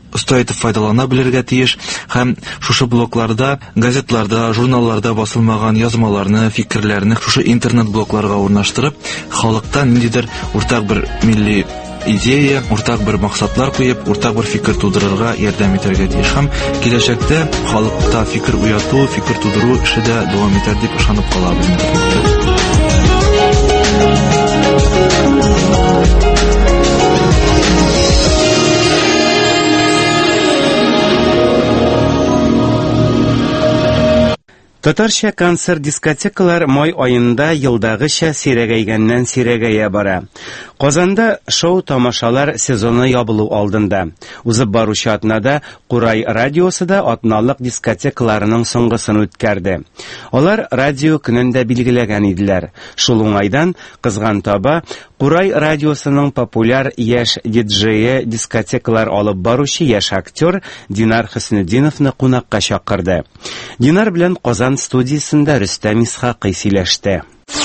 оста итеп файдалана белергә тиеш һәм шушы блогларда, газетларда, журналларда басылмаган язмаларны, фикерләрне шушы интернет блогларга урнаштырып, халыкта ниндидер уртак бер милли идея, уртак бер максатлар куеп, уртак бер фикер тудырырга ярдәм итәргә тиеш. Һәм киләчәктә халыкта фикер уяту, фикер тудыру эше дә дәвам итәр дип ышанып калабыз. Татарча концерт дискотекалар май айында елдагыча сирәгәйгәннән сирәгәя бара. Казанда шоу-тамашалар сезоны ябылу алдында. Узып баручы атнада Курай радиосы да атналык дискотекаларының соңгысын үткәрде. Алар радио көнендә билгеләгән иделәр. Шул уңайдан кызган таба Курай радиосының популяр яшь диджее дискотекалар алып баручы яшь актер Динар Хөснетдиновны кунакка чакырды. Динар белән Казан студиясында Рөстәм Исхакый сөйләште.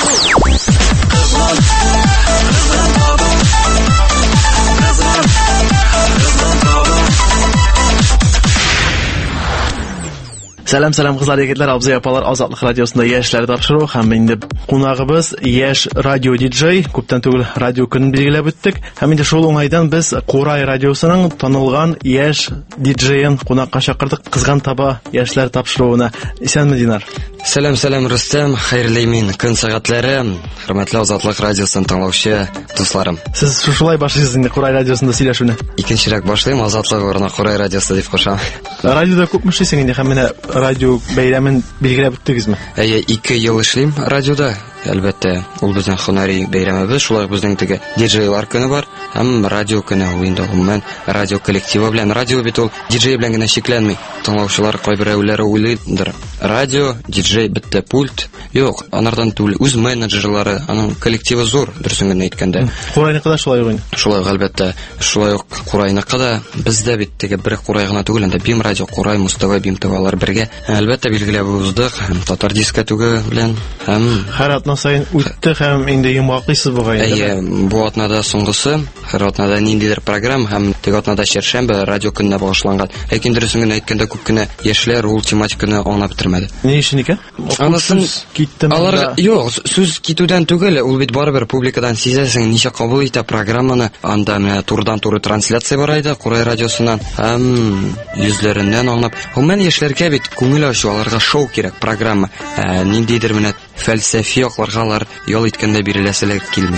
Сәлам, сәлам кызлар, егетләр, абзый, апалар, Азатлык радиосында яшьләр тапшыру һәм инде кунагыбыз яшь радио диджей, күптән түгел радио көнен билгеләп үттек. Һәм инде шул уңайдан без Курай радиосының танылган яшь диджеен кунакка чакырдык. Кызган таба яшьләр тапшыруына. Исәнме, Динар? Сәлам, сәлам, Рөстәм, хәерле мин көн сәгатьләре, хөрмәтле Азатлык радиосын тыңлаучы дусларым. Сез шулай башлыйсыз инде Курай радиосында сөйләшүне? Икенчерәк башлыйм, Азатлык урынына Курай радиосы дип кушам. Радиода күпме эшлисең инде һәм менә радио бәйрәмен билгеләп үттегезме? Әйе, ике ел эшлим радиода. Әлбәттә, ул безнең һөнәри бәйрәмебез, шулай безнең теге диджейлар көне бар, һәм радио көне ул инде гомумән радио коллективы белән. Радио бит ул диджей белән генә шикләнми. Тыңлаучылар кайберәүләре уйлыйдыр. Радио, диджей битте пульт. Юк, анардан түгел, үз менеджерлары, аның коллективы зур, дөресен генә әйткәндә. Курайныкы да шулай ук. Шулай ук, әлбәттә, шулай ук Курайныкы да бездә бит теге бер Курай гына түгел, инде Бим радио, Курай, Мустава, Бим товарлар бергә. Әлбәттә билгеләп уздык, татар дискотеге белән һәм һәр атна сайын үтте һәм инде йомгаклыйсыз бугай. Әйе, бу атнада соңгысы, һәр атнада ниндидер программа һәм теге атнада чәршәмбе радио көненә багышланган. Ләкин дөресен генә әйткәндә күп кенә яшьләр ул тематиканы аңлап бетермәде. Ни өчен икән? Анысын киттем. Алар юк, сүз китүдән түгел, ул бит барыбер публикадан сизәсең, ничә кабул итә программаны. Анда менә турыдан-туры трансляция бар иде Курай радиосыннан. Һәм йөзләреннән аңлап, гомумән яшьләргә бит күңел ачу, аларга шоу кирәк, программа. Ә, ниндидер менә фәлсәфи якларга алар ял иткәндә биреләселәр килми.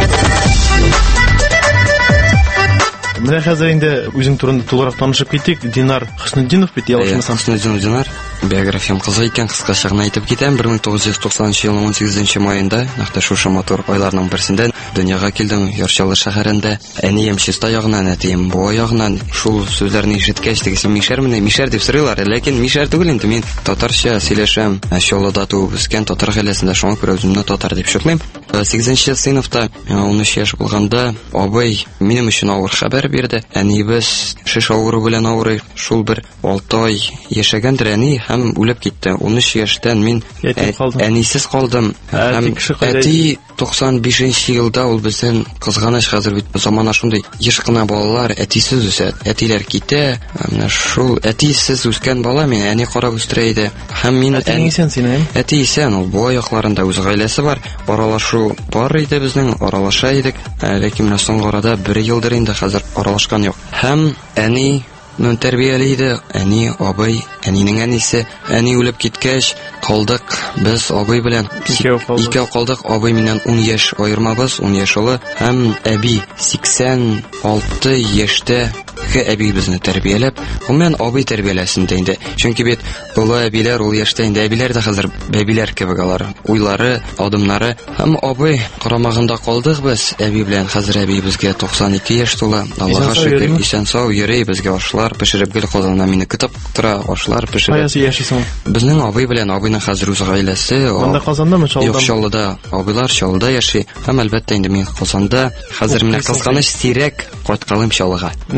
Менә хәзер инде үзең турында тулырак танышып киттек. Динар Хөснетдинов бит, ялгышмасам. Хөснетдинов Динар. Биографиям кызык икән, кыскача гына әйтеп китәм. бер мең тугыз йөз туксанынчы елның унсигезенче маенда, нәкъ шушы матур айларның берсендә дөньяга килдем Ярчалы шәһәрендә. Әнием чиста ягыннан, әтием бу ягыннан. Шул сүзләрне ишеткәч, тегесе Мишәрме, Мишәр дип сорыйлар, ләкин Мишәр түгел инде, мин татарча сөйләшәм. Чаллыда туып үскән, татар гаиләсендә, шуңа күрә үземне татар дип шутлыйм. сигезенче сыйныфта, ун өч яшь булганда, абый минем өчен авыр хәбәр бирде. Әнибез шеш авыру белән авырый. Шул бер алты ай яшәгәндер әни һәм үлеп китте. ун өч яшьтән мин әнисез калдым. Һәм әти туксан бишенче елда ул безнең кызганыч, хәзер бит замана шундый, еш кына балалар әтисез үсә. Әтиләр китә. Менә шул әтисез үскән бала мин әни карап үстерә иде. Һәм мин әти исән синең? Әти исән, ул бу якларында үз гаиләсе бар. Аралашу бар иде безнең, аралаша идек. Ләкин менә соңгы арада бер елдыр инде хәзер аралашкан юк. Һәм әни мен тәрбияле иде. Әни, абый, әнинең әнисе. Әни үлеп киткәч, калдык без абый белән. Икәү калдык. Абый миннән ун яшь аермабыз, ун яшь улы. Һәм әби сиксән алты яшьтә әби безне тәрбияләп, гомумән абый тәрбияләсендә инде. Чөнки бит олы әбиләр ул яшьтә инде, әбиләр дә хәзер бәбиләр кебек алар. Уйлары, адымнары. Һәм абый карамагында калдык без әби белән. Хәзер әби безгә туксан ике яшь тула. Аллаһка шөкер, исән сау йөри, безгә ашлар пешереп гел Казаннан мине көтеп тора, ашлар пешереп. Кайсы яшисең? Безнең абый белән абыйның хәзер үз гаиләсе. Анда Казандамы, Чаллыда? Юк, Чаллыда. Абыйлар Чаллыда яши. Һәм әлбәттә инде мин Казанда. Хәзер менә кызганыч сирәк кайткалым Чаллыга. Ни өчен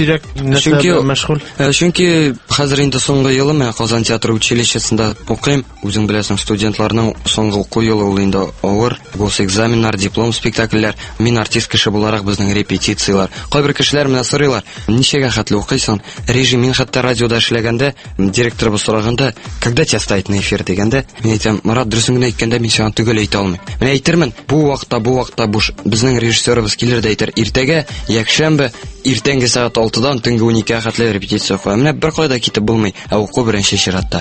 сирәк нәрсә мәшгуль? Чөнки хәзер инде соңгы елы мен Казан театр училищесында укыйм. Үзең беләсең, студентларның соңгы уку елы ул инде авыр. Госэкзаменнар, диплом, спектакльләр. Мин артист кеше буларак безнең репетициялар. Кайбер кешеләр менә сорыйлар: "Ничәгә хәтле укыйсың?" Режим, мин хәтта радиода эшләгәндә, директор бу сораганда, "Когда тебя ставить на эфир?" дигәндә, мин әйтәм: "Марат, дөресен генә әйткәндә, мин сиңа төгәл әйтә алмыйм." Мен әйтермен, бу вакытта, бу вакытта буш. Безнең режиссерыбыз килер дә әйтер: "Иртәгә, якшәмбе, иртәнге сәгать алтыдан төнге уникегә хәтле репетиция куя." Менә бер кайда китеп булмый, ә уку беренче чиратта.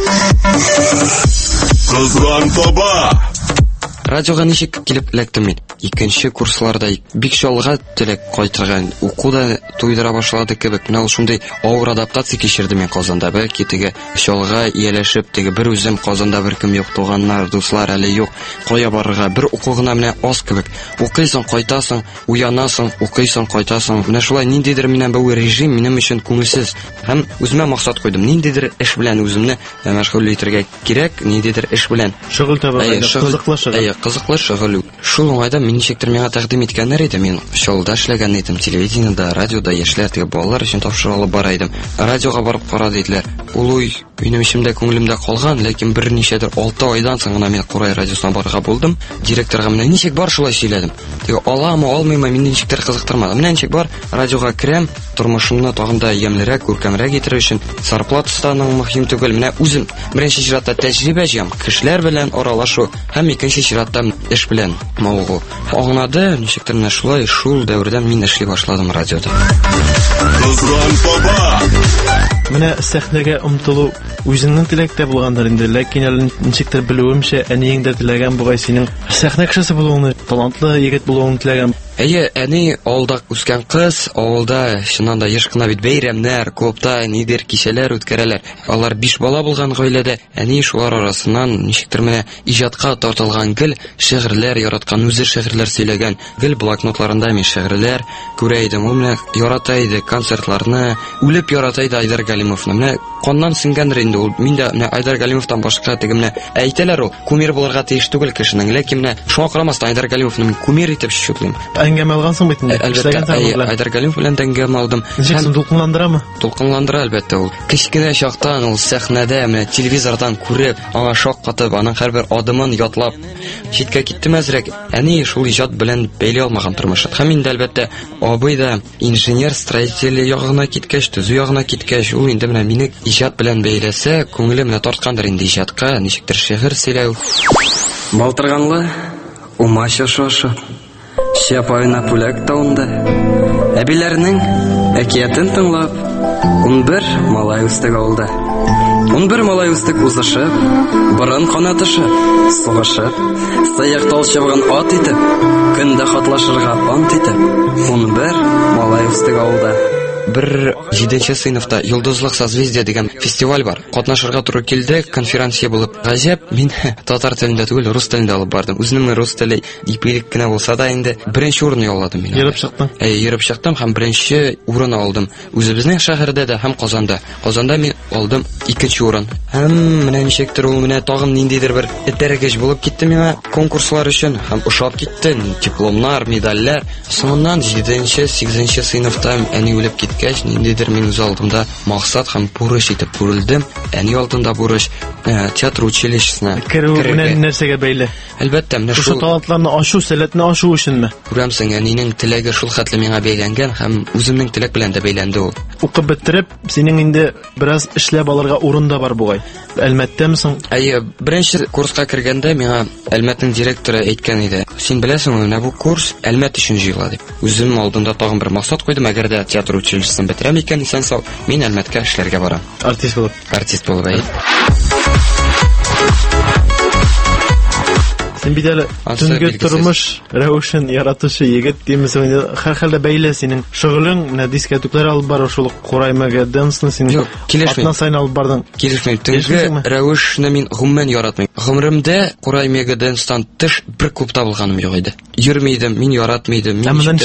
Кызган таба. Радиога ничек килеп эләктем мин? Икенче курсларда бик чалга теләк кайтырган, уку да туйдыра башлады кебек. Менә ул шундый авыр адаптация кичерде мен Казанда. Бәлки теге чалга ияләшеп, теге бер үзем Казанда беркем юк, туганнар, дуслар әле юк. Кая барырга? Бер уку гына менә аз кебек. Укыйсың, кайтасың, уянасың, укыйсың, кайтасың. Менә шулай ниндидер минем бу режим минем өчен күңелсез. Һәм үземә максат куйдым. Ниндидер эш белән үземне мәшгуль итәргә кирәк, ниндидер эш белән. Шөгыль табарга, кызыклы шөгыль. Кызыклы шөгыль. Шул уңайда мин ничектер миңа тәкъдим иткәннәр иде. Мин шулда эшләгән идем, телевидениедә, радиода яшьләр теге балалар өчен тапшырып алып бара идем. Радиога барып кара диделәр. Ул уй минем ичимдә, күңелемдә калган, ләкин берничәдер алты айдан соң гына мин Курай радиосына барырга булдым. Директорга менә ничек бар шулай сөйләдем. Теге аламы, алмыймы, мине ничектер кызыктырмады. Менә ничек бар, радиога керәм, тормышымны тагын да ямьлерәк, күркәмрәк итер өчен зарплатаның мөһим түгел. Менә үзем беренче чиратта тәҗрибә җыям, кешеләр белән аралашу һәм икенче чиратта эш белән мавыгу. Аңлады, ничектер менә шулай, шул дәврдән мин эшли башладым радиода. Кызган таба. Менә сәхнәгә омтылу үзеңнең теләктә булгандыр инде, ләкин әле ничектер белүемчә, әниең дә теләгән бугай синең сәхнә кешесе булуыңны, талантлы егет булуыңны теләгән. Әйе, әни авылда үскән кыз, авылда чыннан да еш кына бит бәйрәмнәр, клубта нидер кичәләр үткәрәләр. Алар биш бала булган гаиләдә, әни шулар арасыннан ничектер менә иҗатка тартылган гел шигырьләр яраткан, үзе шигырьләр сөйләгән, гел блокнотларында мин шигырьләр күрә идем. Ул менә ярата иде концертларны, үлеп ярата иде Айдар Галимовны. Менә каннан сиңгәндер инде ул. Мин дә менә Айдар Галимовтан башка теге менә әйтәләр, ул кумир булырга тиеш түгел кешенең, ләкин менә шуңа карамастан Айдар Галимовны мин кумир итеп чуклыйм. Әңгәмә алгансың бит инде. Әлбәттә, Айдар Галимов белән әңгәмә алдым. Һәм дулкынландырамы? Дулкынландыра, әлбәттә ул. Кечкенә чактан ул сәхнәдә, менә телевизордан күреп, аңа шаккатып, аның һәрбер адымын ятлап, читкә киттем әзрәк. Әни шул иҗат белән бәйле алмаган тормыш. Һәм инде әлбәттә, абый да инженер, строитель ягына киткәч, төзү ягына киткәч, ул инде менә мине иҗат белән бәйләсә, күңелем менә тарткандыр инде иҗатка, ничектер шигырь сөйләү. Балтырганлы, умаша шошы. Шапайна Пуляк таунда. Әбиләрнең әкиятен тыңлап, ун бер малай үстек авылда. ун бер малай үстек узышып, борын канатышып, сугышып, саяк талчыбыгын ат итеп, көндә хатлашырга ант итеп, ун бер малай үстек авылда. Бер җиденче сыйныфта Йолдызлык созвездие дигән фестиваль бар. Катнашырга туры килде, конференция булып. Гаҗәп, мин татар телендә түгел, рус телендә алып бардым. Үземнең рус теле ипилек кенә булса да инде беренче урын яуладым мин. Йөреп чыктың? Әй, йөреп чыктым һәм беренче урын алдым. Үзебезнең шәһәрдә дә һәм Казанда. Казанда мин алдым икенче урын. Һәм менә ничектер ул менә тагын ниндидер бер этәргеч булып китте миңа конкурслар өчен һәм ошап китте. Дипломнар, медальләр. Соңыннан җиденче, сигезенче сыйныфта әни үлеп китте. Кәч ниндидер мин үз алдымда максат һәм бурыч итеп күрелдем. Әни алдында бурыч театр училищесына керү белән нәрсәгә бәйле? Әлбәттә, менә шул талантларны ашу, сәләтне ашу өченме? Күрәмсең, әнинең теләге шул хәтле миңа бәйләнгән һәм үземнең теләк белән дә бәйләнде ул. Укып бетереп, синең инде бераз эшләп алырга урын да бар бугай. Әлмәттәмсең? Әйе, беренче курска кергәндә миңа Әлмәтнең директоры әйткән иде. Син беләсеңме, менә бу курс Әлмәт өчен җыела дип. Үзем алдымда тагын бер максат куйдым, әгәр дә театр училищесын бетерәм икән, исән сау, мин Әлмәткә эшләргә барам. Артист булып. Артист булып, әйе. Син бит әле төнге тормыш рәвешен яратучы егет димесең, һәрхәлдә бәйле синең шөгылең, менә дискотеклар алып бару, шул Курай Мәгәдәнсны син атна сайын алып бардың. Килешмәйм. Төнге рәвешне мин гомумән яратмыйм. Гомеремдә Курай Мәгәдәнстан тыш бер клубта булганым юк иде. йөрми идем, мин яратмый идем.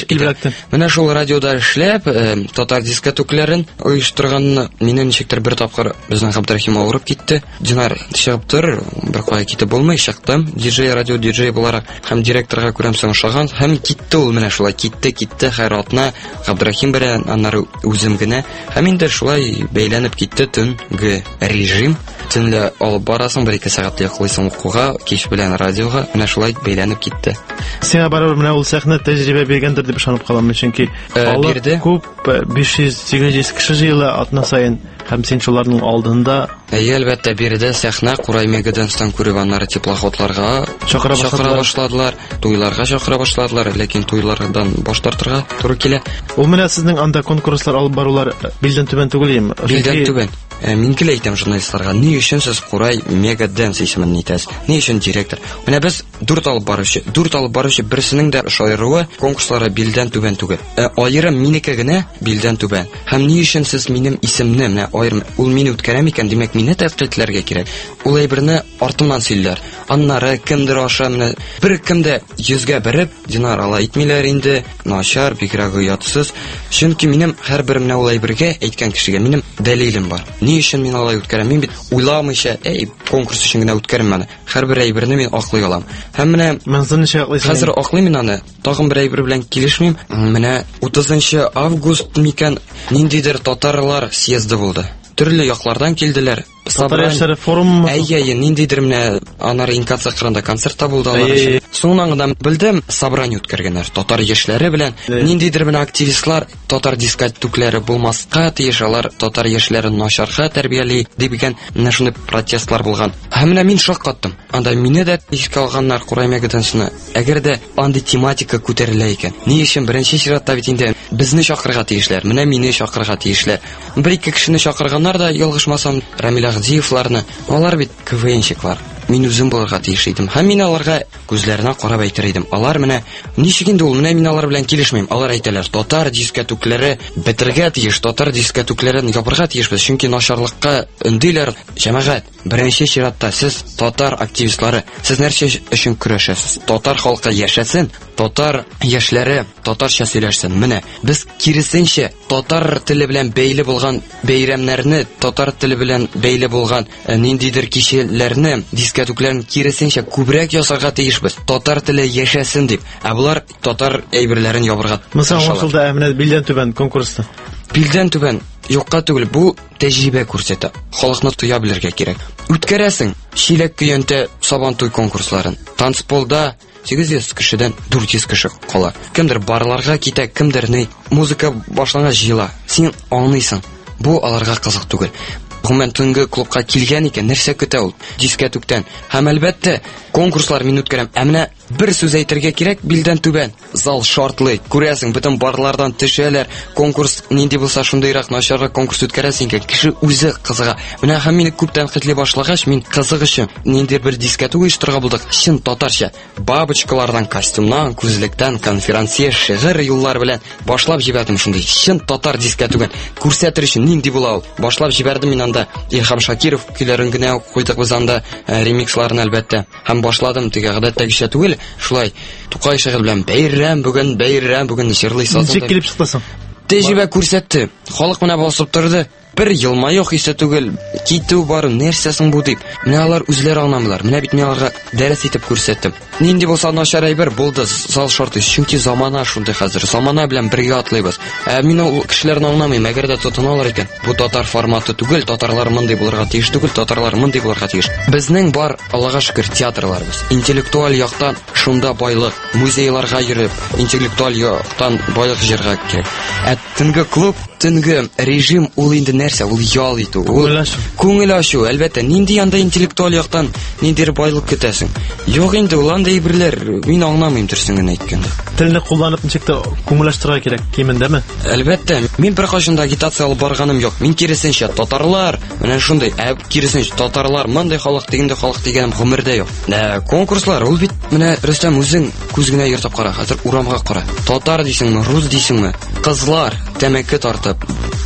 Менә шул радиода эшләп, татар дискотекларын оештырганны мине ничектер бер тапкыр безнең Габдрахим авырып китте. Динар чыгып тор, бер кая китеп булмый, чыктым. Диджей, радио диджей буларак һәм директорга күрәмсең ошаган, һәм китте ул менә шулай китте, китте хайратна Габдрахим белән, аннары үзем генә. Һәм инде шулай бәйләнеп китте төнге режим. Төнлә алып барасың, бер-ике сәгать йоклыйсың укуга, кич белән радиога, менә шулай бәйләнеп китте. Сиңа барыбер менә ул сәхнә тәҗрибә биргәндер дип ышанып калам, чөнки алар күп биш йөз сигез йөз кеше җыела атна сайын, һәм син шуларның алдында. Әйе, әлбәттә, биредә сәхнә Курай Мегаданстан күреп аннары теплоходларга чакыра башладылар, туйларга чакыра башладылар, ләкин туйлардан баш тартырга туры килә. Ул менә сезнең анда конкурслар алып барулар билдән түбән түгелме? Билдән түбән. Мин генә әйтәм журналистларга, ни өчен сез Курай Мегаданс исемен әйтәсез? Ни өчен директор? Менә без дүрт алып баручы, дүрт алып баручы берсенең дә шаярыуы конкурслары билдән түбән түгел. Аерым минеке генә билдән түбән. Һәм ни өчен сез минем исемне, менә аерым ул мине үткәрәм икән, димәк мине тәфсирләргә кирәк. Ул әйберне артымнан сөйләр. Аннары кемдер аша менә бер кемдә йөзгә берип, Динар ала итмиләр инде, начар, бигрәк уятсыз. Чөнки минем һәрбер менә ул әйбергә әйткән кешегә минем дәлилем бар. Ни өчен мин алай үткәрәм? Мин бит уйламыйча, эй, конкурс өчен генә үткәрәм аны. Һәрбер әйберне мин аклый алам. Һәм менә менә хәзер аклый мин аны. Тагын бер әйбер белән килешмим. Менә утызынчы август микән ниндидер татарлар съезды булды. Төрле яклардан килделәр. Татар яшьләре форумы. Әйе, ниндидер менә анары инкация кырында концертта булдылар. Соңыннан белдем, собрание үткәргәннәр. Татар яшьләре белән ниндидер менә активистлар татар дискотеклары булмаска тиеш, алар татар яшьләрен начарга тәрбияли дигән менә шундый протестлар булган. Һәм менә мин шаккаттым. Анда мине дә искә алганнар Курай Мегадансны. Әгәр дә андый тематика күтәрелә икән, ни өчен беренче чиратта бит инде безне чакырга тиешләр, менә мине чакырга тиешләр. Бер-ике кешене чакырганнар да, ялгышмасам, Рамил Агдиевларны, алар бит КВНщиклар. Мин үзем булырга тиеш идем. Һәм мин аларга күзләренә карап әйтер идем. Алар менә ничек инде ул, менә мин алар белән килешмим. Алар әйтәләр, татар дискотеклары бетергә тиеш, татар дискотекларын ябырга тиешбез, чөнки начарлыкка өндиләр. Җәмәгать, беренче чиратта сез татар активистлары, сез нәрсә өчен көрәшәсез? Татар халкы яшәсен, татар яшьләре татарча сөйләшсен. Менә без киресенчә татар теле белән бәйле булган бәйрәмнәрне, татар теле белән бәйле булган ниндидер кичәләрне, дискотекларын киресенчә күбрәк ясарга тиешбез. Татар теле яшәсен дип. Ә булар татар әйберләрен ябырга. Мисал шулда менә билдән түбән конкурста. Билдән түбән юкка түгел, бу тәҗрибә күрсәтә. Халыкны туя белергә кирәк. Үткәрәсең чиләк көянтә сабантуй конкурсларын. Танцполда сигез йөз кешедән дүрт йөз кеше кала. Кемдер барларга китә, кемдер ни музыка башланган җыела. Син аңлыйсың. Бу аларга кызык түгел. Гомумән төнге клубка килгән икән, нәрсә көтә ул? Дискотектан. Һәм әлбәттә конкурслар мин үткәрәм. Ә менә бер сүз әйтергә кирәк, билдән түбән. Зал шартлый. Күрәсең, бөтен барлардан төшәләр. Конкурс нинди булса шундыйрак начарга конкурс үткәрәсең икән. Кеше үзе кызыга. Менә һәм мине күптән хәтле башлагач, мин кызыгышым. Нинди бер дискотека оештырга булдык. Чын татарча. Бабочкалардан, костюмнан, күзлектән, конференция, шигырь юллар белән башлап җибәрдем шундый. Чын татар дискотегын күрсәтер өчен нинди була ул? Башлап җибәрдем мин анда. Илһам Шакиров көйләрен генә куйдык без анда, ремиксларын әлбәттә. Һәм башладым теге гадәттәгечә түгел, шулай Тукай шагыйрь белән бәйрәм бүген, бәйрәм бүген җырлый сазында. Ничек килеп чыктысың? Тәҗрибә күрсәтте. Халык менә басып торды. Бер елмаю хисе түгел, китү бар, нәрсәсең бу дип. Менә алар үзләре аңламыйлар. Менә бит мин аларга дәрес итеп күрсәттем. Нинди булса начар әйбер булды, зал шарты, чөнки замана шундый хәзер. Замана белән бергә атлыйбыз. Ә мин ул кешеләрне аңламыйм, әгәр дә тотыналар икән. Бу татар форматы түгел, татарлар мондый булырга тиеш түгел, татарлар мондый булырга тиеш. Безнең бар, Аллага шөкер, театрларыбыз. Интеллектуаль яктан шунда байлык, музейларга йөреп, интеллектуаль яктан байлык җырга кирәк. Ә төнге клуб, төнге режим ул инде нәрсә? Ул ял итү. Күңел ачу. Әлбәттә, нинди анда интеллектуаль яктан ниндидер байлык көтәсең? Юк инде, ул анда әйберләр мин аңламыйм дөресен генә әйткәндә. Телне кулланып ничек тә күңелләштерергә кирәк, кимендәме? Әлбәттә, мин бер кайчан да агитация алып барганым юк. Мин киресенчә татарлар, менә шундый, ә киресенчә татарлар, мондый халык дигәндә халык дигәнем гомердә юк. Ә конкурслар ул бит менә Рөстәм үзең күз генә йөртеп кара, хәзер урамга кара. Татар дисеңме, рус дисеңме? Кызлар тәмәке тартып,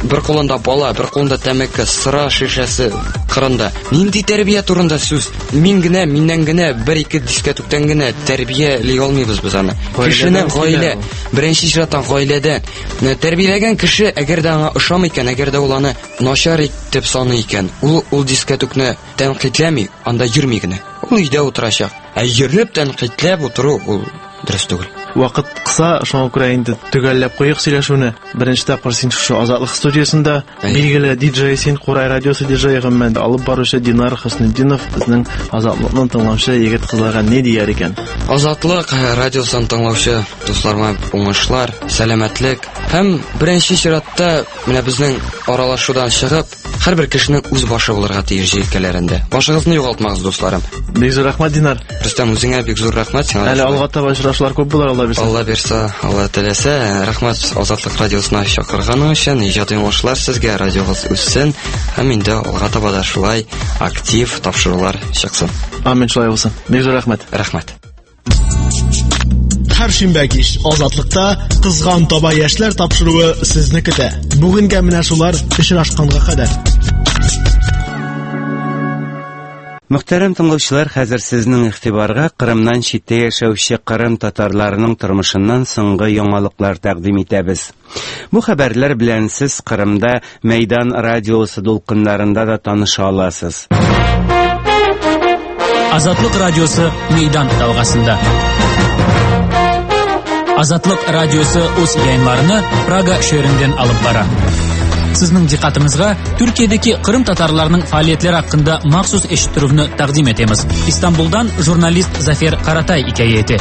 bir қолында бала, bir қолында тәмәке, сыра шишәсе кырында. Нинди тәрбия турында сүз? Мин генә, миннән генә бер-ике дискәтүктән генә тәрбиялый алмыйбыз без аны. Кешенең гаилә, беренче чиратта гаиләдән тәрбияләгән кеше, әгәр дә аңа ошамый икән, әгәр дә ул аны начар итеп саный икән, ул ул дискәтүкне тәнкыйтьләми, анда йөрми генә. Ул өйдә утырачак. Ә йөреп тәнкыйтьләп утыру ул дөрес түгел. Вакыт кыса, шуңа күрә инде төгәлләп куйык сөйләшүне. Беренче тапкыр син шу Азатлык студиясында билгеле диджей, син Курай радиосы диджей гыммән алып баручы Динар Хөснетдинов безнең Азатлыкны тыңлаучы егет кызларга не дияр икән? Азатлык радиосын тыңлаучы дусларга уңышлар, сәламәтлек һәм беренче чиратта менә безнең аралашудан чыгып, һәрбер кешенең үз башы булырга тиеш җилкәләрендә. Башыгызны югалтмагыз, дусларым. Бик зур рәхмәт, Динар. Рөстәм, үзеңә бик зур рәхмәт. Әле алга таба очрашулар күп булыр, Алла бирсә. Алла бирсә, Алла теләсә. Рәхмәт Азатлык радиосына чакырганың өчен. Иҗади уңышлар сезгә, радиогыз үссен. Һәм инде алга таба да шулай актив тапшырулар чыксын. Амин, шулай булсын. Бик зур рәхмәт. Рәхмәт. Һәр шимбә кич Азатлыкта кызган таба яшьләр тапшыруы сезне көтә. Бүгенгә менә шулар очрашканга кадәр. Мөхтәрәм тыңлаучылар, хәзер сезнең игътибарга Кырымнан читтә яшәүче Кырым татарларының тормышыннан соңгы яңалыклар тәкъдим итәбез. Бу хәбәрләр белән сез Кырымда Мәйдан радиосы дулкыннарында да таныша аласыз. Азатлык радиосы Мәйдан тавгасында. Азатлык радиосы үз yayınlarını Прага шәһәреннән алып бара. Сезнең диққатыңызга Төркиядәге Кырым татарларының фәалиятләре хакында махсус эшиттүрүне тәкъдим итәбез. İstanbul'dan jurnalist Zafer Karatay hikayeti.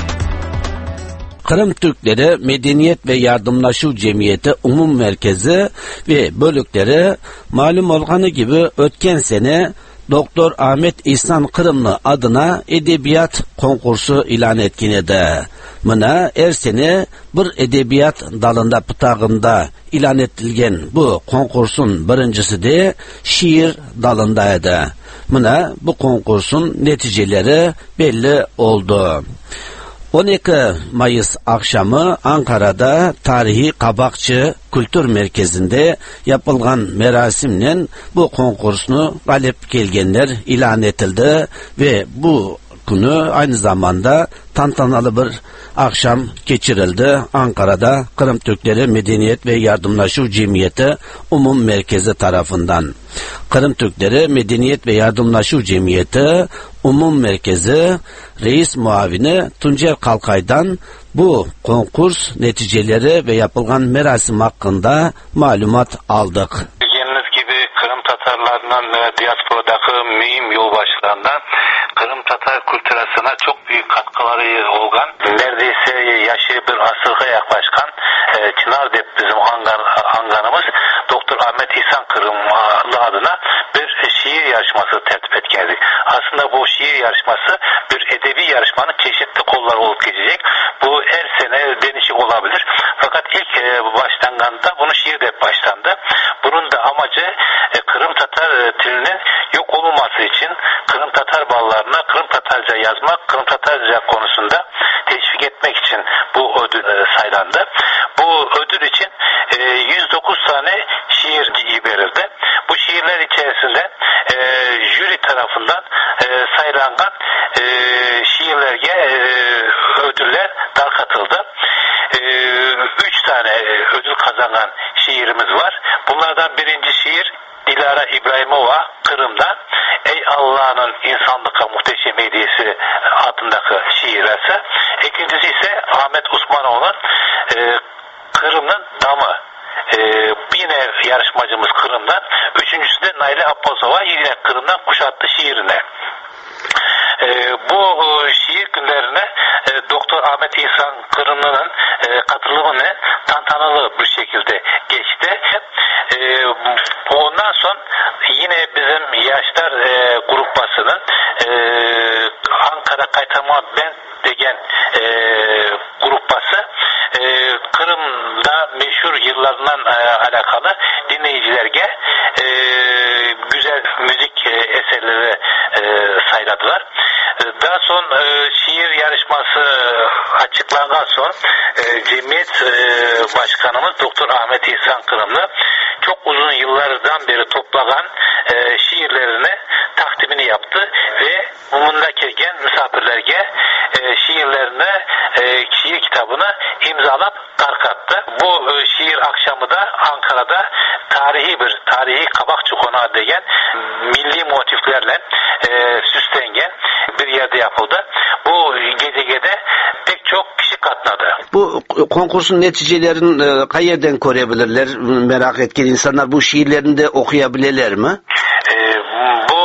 Kırım Türkleri Medeniyet ve Yardımlaşu Cemiyeti Umum Merkezi ve bölükleri malum olganı gibi ötken sene Doktor Ahmet İhsan Kırımlı adına edebiyat konkursu ilan etkin edi. Mına her sene bir edebiyat dalında pıtağında ilan etilgen bu konkursun birincisi de şiir dalındaydı. Mına bu konkursun neticeleri belli oldu. on iki Mayıs akşamı Ankara'da Tarihi Kabakçı Kültür Merkezi'nde yapılgan merasimle bu konkursunu galip gelgenler ilan edildi ve bu günü aynı zamanda tantanalı bir akşam geçirildi. Ankara'da Kırım Türkleri Medeniyet ve Yardımlaşu Cemiyeti Umum Merkezi tarafından. Kırım Türkleri Medeniyet ve Yardımlaşu Cemiyeti Umum Merkezi Reis Muavini Tuncer Kalkay'dan bu konkurs neticeleri ve yapılgan merasim hakkında malumat aldık. Bildiğiniz gibi Kırım Tatarlarının diasporadaki mühim yolbaşlarından Kırım Tatar kültürasına çok büyük katkıları olgan, neredeyse yaşı bir asırga yaklaşkan e, Çınar Dep bizim hangar, hangarımız Doktor Ahmet İhsan Kırımlı adına bir şiir yarışması tertip etkendik. Aslında bu şiir yarışması bir edebi yarışmanın çeşitli kolları olup geçecek. Bu her sene değişik olabilir. Fakat ilk e, başlanganda bunu şiir de başlandı. Bunun da amacı e, Kırım Tatar e, dilinin yok olmaması için Kırım Tatar ballarına Kırım Tatarca yazmak, Kırım Tatarca konusunda teşvik etmek için bu ödül e, saylandı. Bu ödül için e, yüz dokuz tane şiir verildi. Bu şiirler içerisinde e, jüri tarafından e, saylangan e, şiirlerge e, ödüller dağıtıldı. E, üç tane ödül kazanan şiirimiz var. Bunlardan birinci şiir Dilara İbrahimova Kırım'dan Ey Allah'ın insanlığa muhteşem hediyesi adındaki şiirası. İkincisi ise Ahmet Osmanoğlu'nun e, Kırım'ın damı. Ee, yine yarışmacımız Kırım'dan. Üçüncüsü de Naile Abbasova yine Kırım'dan kuşattı şiirine. Ee, bu e, şiir günlerine e, Doktor Ahmet İhsan Kırımlı'nın e, katılımını tantanalı bir şekilde geçti. E, ondan sonra yine bizim yaşlar e, grupbasının e, Ankara Kaytama Ben degen e, grupbası e, Kırım'da meşhur yıllarından e, alakalı dinleyicilerge e, güzel müzik e, eserleri e, sayladılar. E, daha sonra e, şiir yarışması açıklandıktan sonra e, Cemiyet e, Başkanımız Doktor Ahmet İhsan Kırımlı çok uzun yıllardan beri toplagan e, şiirlerini takdimini yaptı ve umunda kelgen misafirlerge e, şiirlerini e, şiir kitabını imzalap tarkattı. Bu e, şiir akşamı da Ankara'da tarihi bir tarihi Kabakçı Konağı degen milli motiflerle e, süslengen bir yerde yapıldı. Bu gecege de pek çok kişi katladı. Bu konkursun neticelerini e, kayerden görebilirler? Merak etken insanlar bu şiirlerini de okuyabilirler mi? E, bu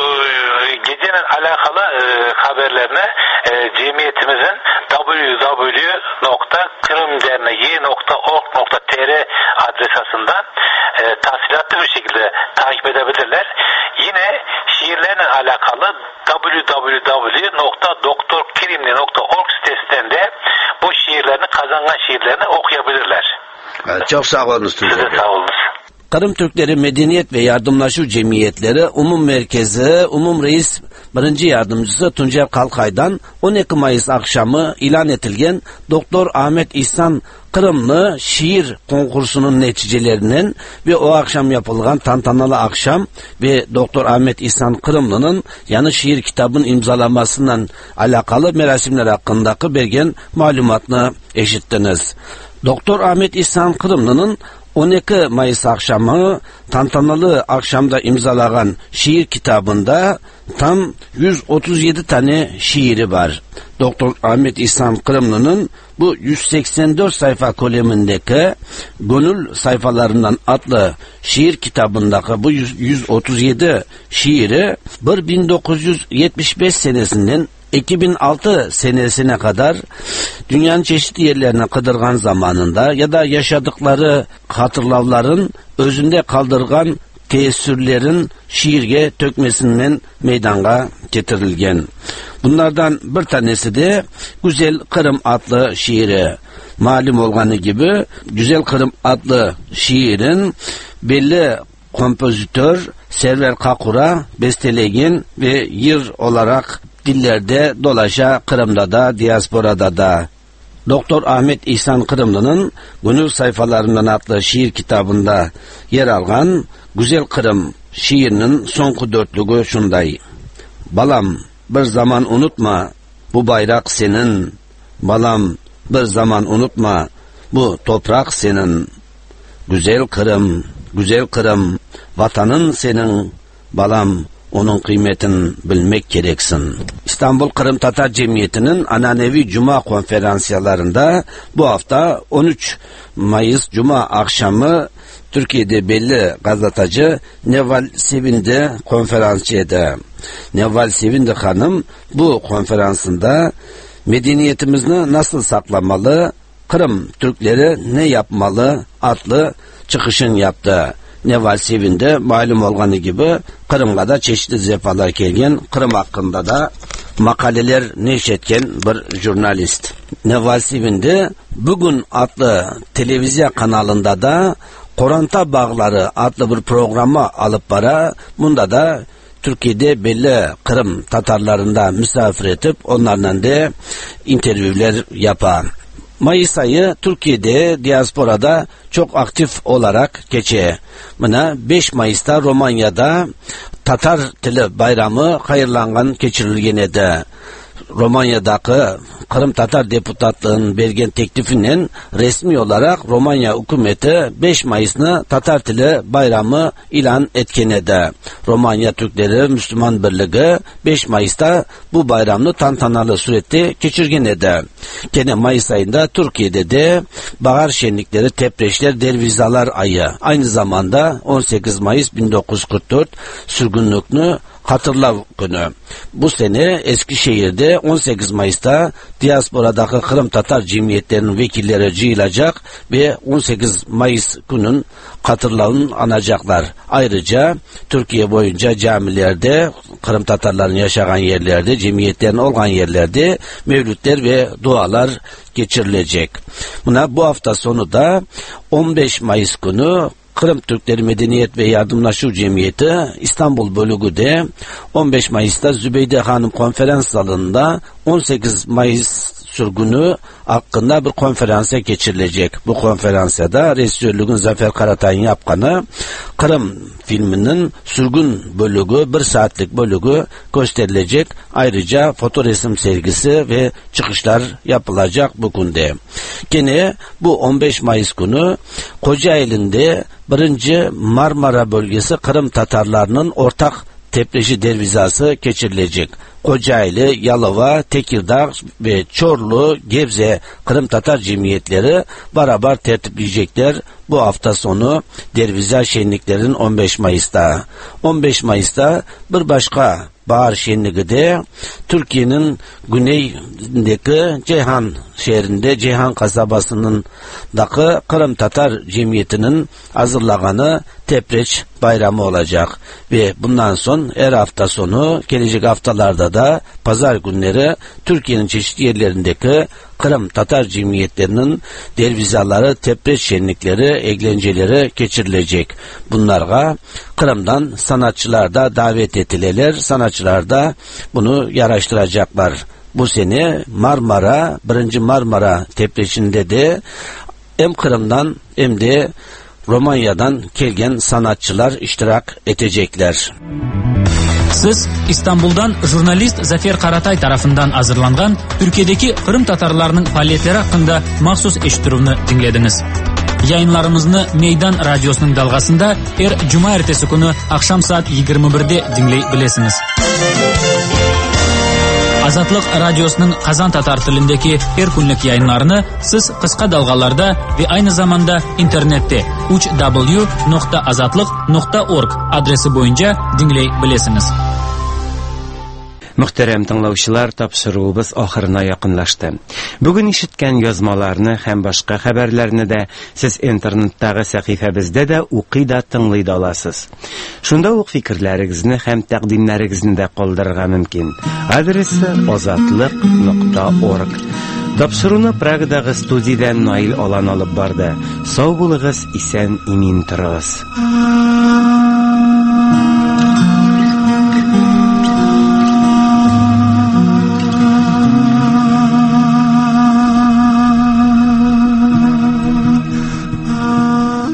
e, gecenin alakalı e, haberlerine e, cemiyetimizin double-u double-u double-u nokta kırımderneği nokta org nokta t r adresasından e, tahsilatlı bir şekilde takip edebilirler. Yine şiirlerle alakalı double-u double-u double-u nokta doktor kirimli nokta org sitesinden de bu şiirlerini, kazangan şiirlerini okuyabilirler. Evet, çok sağ olunuz. Size sağ olunuz. Kırım Türkleri Medeniyet ve Yardımlaşu Cemiyetleri Umum Merkezi Umum Reis birinci Yardımcısı Tuncer Kalkay'dan on iki Mayıs akşamı ilan etilgen Doktor Ahmet İhsan Kırımlı şiir konkursunun neticelerinin ve o akşam yapılgan tantanalı akşam ve Doktor Ahmet İhsan Kırımlı'nın yanı şiir kitabının imzalamasından alakalı merasimler hakkındaki belgen malumatını eşittiniz. Doktor Ahmet İhsan Kırımlı'nın on iki Mayıs akşamı tantanalı akşamda imzalanan şiir kitabında tam yüz otuz yedi tane şiiri var. Doktor Ahmet İhsan Kırımlı'nın bu yüz seksen dört sayfa kolemindeki Gönül Sayfalarından adlı şiir kitabındaki bu yüz otuz yedi şiiri bin dokuz yüz yetmiş beş senesinden iki bin altı senesine kadar dünyanın çeşitli yerlerine kıdırgan zamanında ya da yaşadıkları hatırlavların özünde kaldırgan tesirlerin şiirge tökmesinden meydana getirilgen. Bunlardan bir tanesi de Güzel Kırım adlı şiiri. Malum olganı gibi Güzel Kırım adlı şiirin belli kompozitör Server Kakura bestelegen ve yır olarak dillerde dolaşa Kırım'da da diasporada da. Doktor Ahmet İhsan Kırımlı'nın Gönül Sayfalarından adlı şiir kitabında yer algan Güzel Kırım şiirinin sonku dörtlüğü şunday. Balam bir zaman unutma bu bayrak senin. Balam bir zaman unutma bu toprak senin. Güzel Kırım, güzel Kırım, vatanın senin. Balam onun kıymetini bilmek gereksin. İstanbul Kırım Tatar Cemiyeti'nin ananevi Cuma konferansiyarlarında bu hafta on üç Mayıs Cuma akşamı Türkiye'de belli gazetacı Neval Sevindi konferansçıydı. Neval Sevindi hanım bu konferansında medeniyetimizi nasıl saklamalı, Kırım Türkleri ne yapmalı adlı çıkışın yaptı. Neval Sevindi malum olganı gibi Kırım'a da çeşitli zefalar gelgen, Kırım hakkında da makaleler neşretken bir jurnalist. Neval Sevindi bugün adlı televizyon kanalında da Koranta Bağları adlı bir programı alıp bara, bunda da Türkiye'de belli Kırım Tatarlarında misafir edip onlarla da interviewler yapar. Mayıs ayı Türkiye'de diasporada çok aktif olarak geçiyor. Buna beş Mayıs'ta Romanya'da Tatar Tili Bayramı hayırlangan geçirilgen edi. Romanya'daki Kırım Tatar Deputatlığı'nın bergen teklifinden resmi olarak Romanya hükümeti beş Mayıs'ını Tatar Tili Bayramı ilan etken edi. Romanya Türkleri Müslüman Birliği beş Mayıs'ta bu bayramını tantanalı surette geçirgen edi. Gene Mayıs ayında Türkiye'de de bahar şenlikleri, tepreşler, dervizalar ayı. Aynı zamanda on sekiz Mayıs bin dokuz yüz kırk dört sürgünlükünü hatırlav günü. Bu sene Eskişehir'de on sekiz Mayıs'ta diasporadaki Kırım Tatar cemiyetlerinin vekilleri cıyılacak ve on sekiz Mayıs günün hatırlavını anacaklar. Ayrıca Türkiye boyunca camilerde, Kırım Tatarların yaşayan yerlerde, cemiyetlerin olan yerlerde mevlütler ve dualar geçirilecek. Buna bu hafta sonu da on beş Mayıs günü Kırım Türkleri Medeniyet ve Yardımlaşu Cemiyeti İstanbul bölüğü de on beş Mayıs'ta Zübeyde Hanım konferans salonunda on sekiz Mayıs sürgünü hakkında bir konferansa geçirilecek. Bu konferansada rejisörlüğün Zafer Karatay'ın yapkanı Kırım filminin sürgün bölüğü, bir saatlik bölüğü gösterilecek. Ayrıca fotoresim sergisi ve çıkışlar yapılacak bu günde. Gene bu on beş Mayıs günü Kocaeli'nde birinci Marmara bölgesi Kırım Tatarlarının ortak tepreşi dervizası geçirilecek. Kocaeli, Yalova, Tekirdağ ve Çorlu, Gebze Kırım Tatar cemiyetleri beraber tertipleyecekler bu hafta sonu derviza şenliklerin on beş Mayıs'ta. on beş Mayıs'ta bir başka bahar şenliği de Türkiye'nin güneyindeki Ceyhan şehrinde, Ceyhan kasabasının daki Kırım Tatar cemiyetinin hazırlaganı Tepreç bayramı olacak ve bundan son her hafta sonu, gelecek haftalarda da pazar günleri Türkiye'nin çeşitli yerlerindeki Kırım Tatar cemiyetlerinin dervizaları, tepreç şenlikleri, eğlenceleri geçirilecek. Bunlara Kırım'dan sanatçılar da davet edileler. Sanatçılar da bunu yaraştıracaklar. Bu sene Marmara, birinci Marmara tepreçinde de hem Kırım'dan hem de Romanya'dan gelgen sanatçılar iştirak edecekler. Siz İstanbul'dan jurnalist Zafer Karatay tarafından hazırlangan Türkiye'deki Kırım Tatarlarının faaliyetleri hakkında maxsus eşitiruvni dinlediniz. Yayınlarımızı Meydan Radyosu'nun dalgasında her cuma ertesi günü akşam saat yigirma birde dinleyebilirsiniz. Azatlık Radyosu'nun Kazan Tatar tilindeki her günlük yayınlarını siz kısa dalgalarda ve aynı zamanda internette uch w nokta azatlık nokta org adresi boyunca dinleyebilirsiniz. Muhterem tыңлаучылар, тапшыруыбыз ахырына якынлашты. Бүген ишеткән язмаларны һәм башка хәбәрләрне дә сез интернеттагы сәхифәбездә дә укый да тыңлый да аласыз. Шунда ук фикерләрегезне һәм тәкъдимнәрегезне дә калдырырга мөмкин. Адресы azatlyk nokta org. Тапшыруны Прагадагы студиядән Наил Алан алып барды. Сау булыгыз, исән имин торыгыз.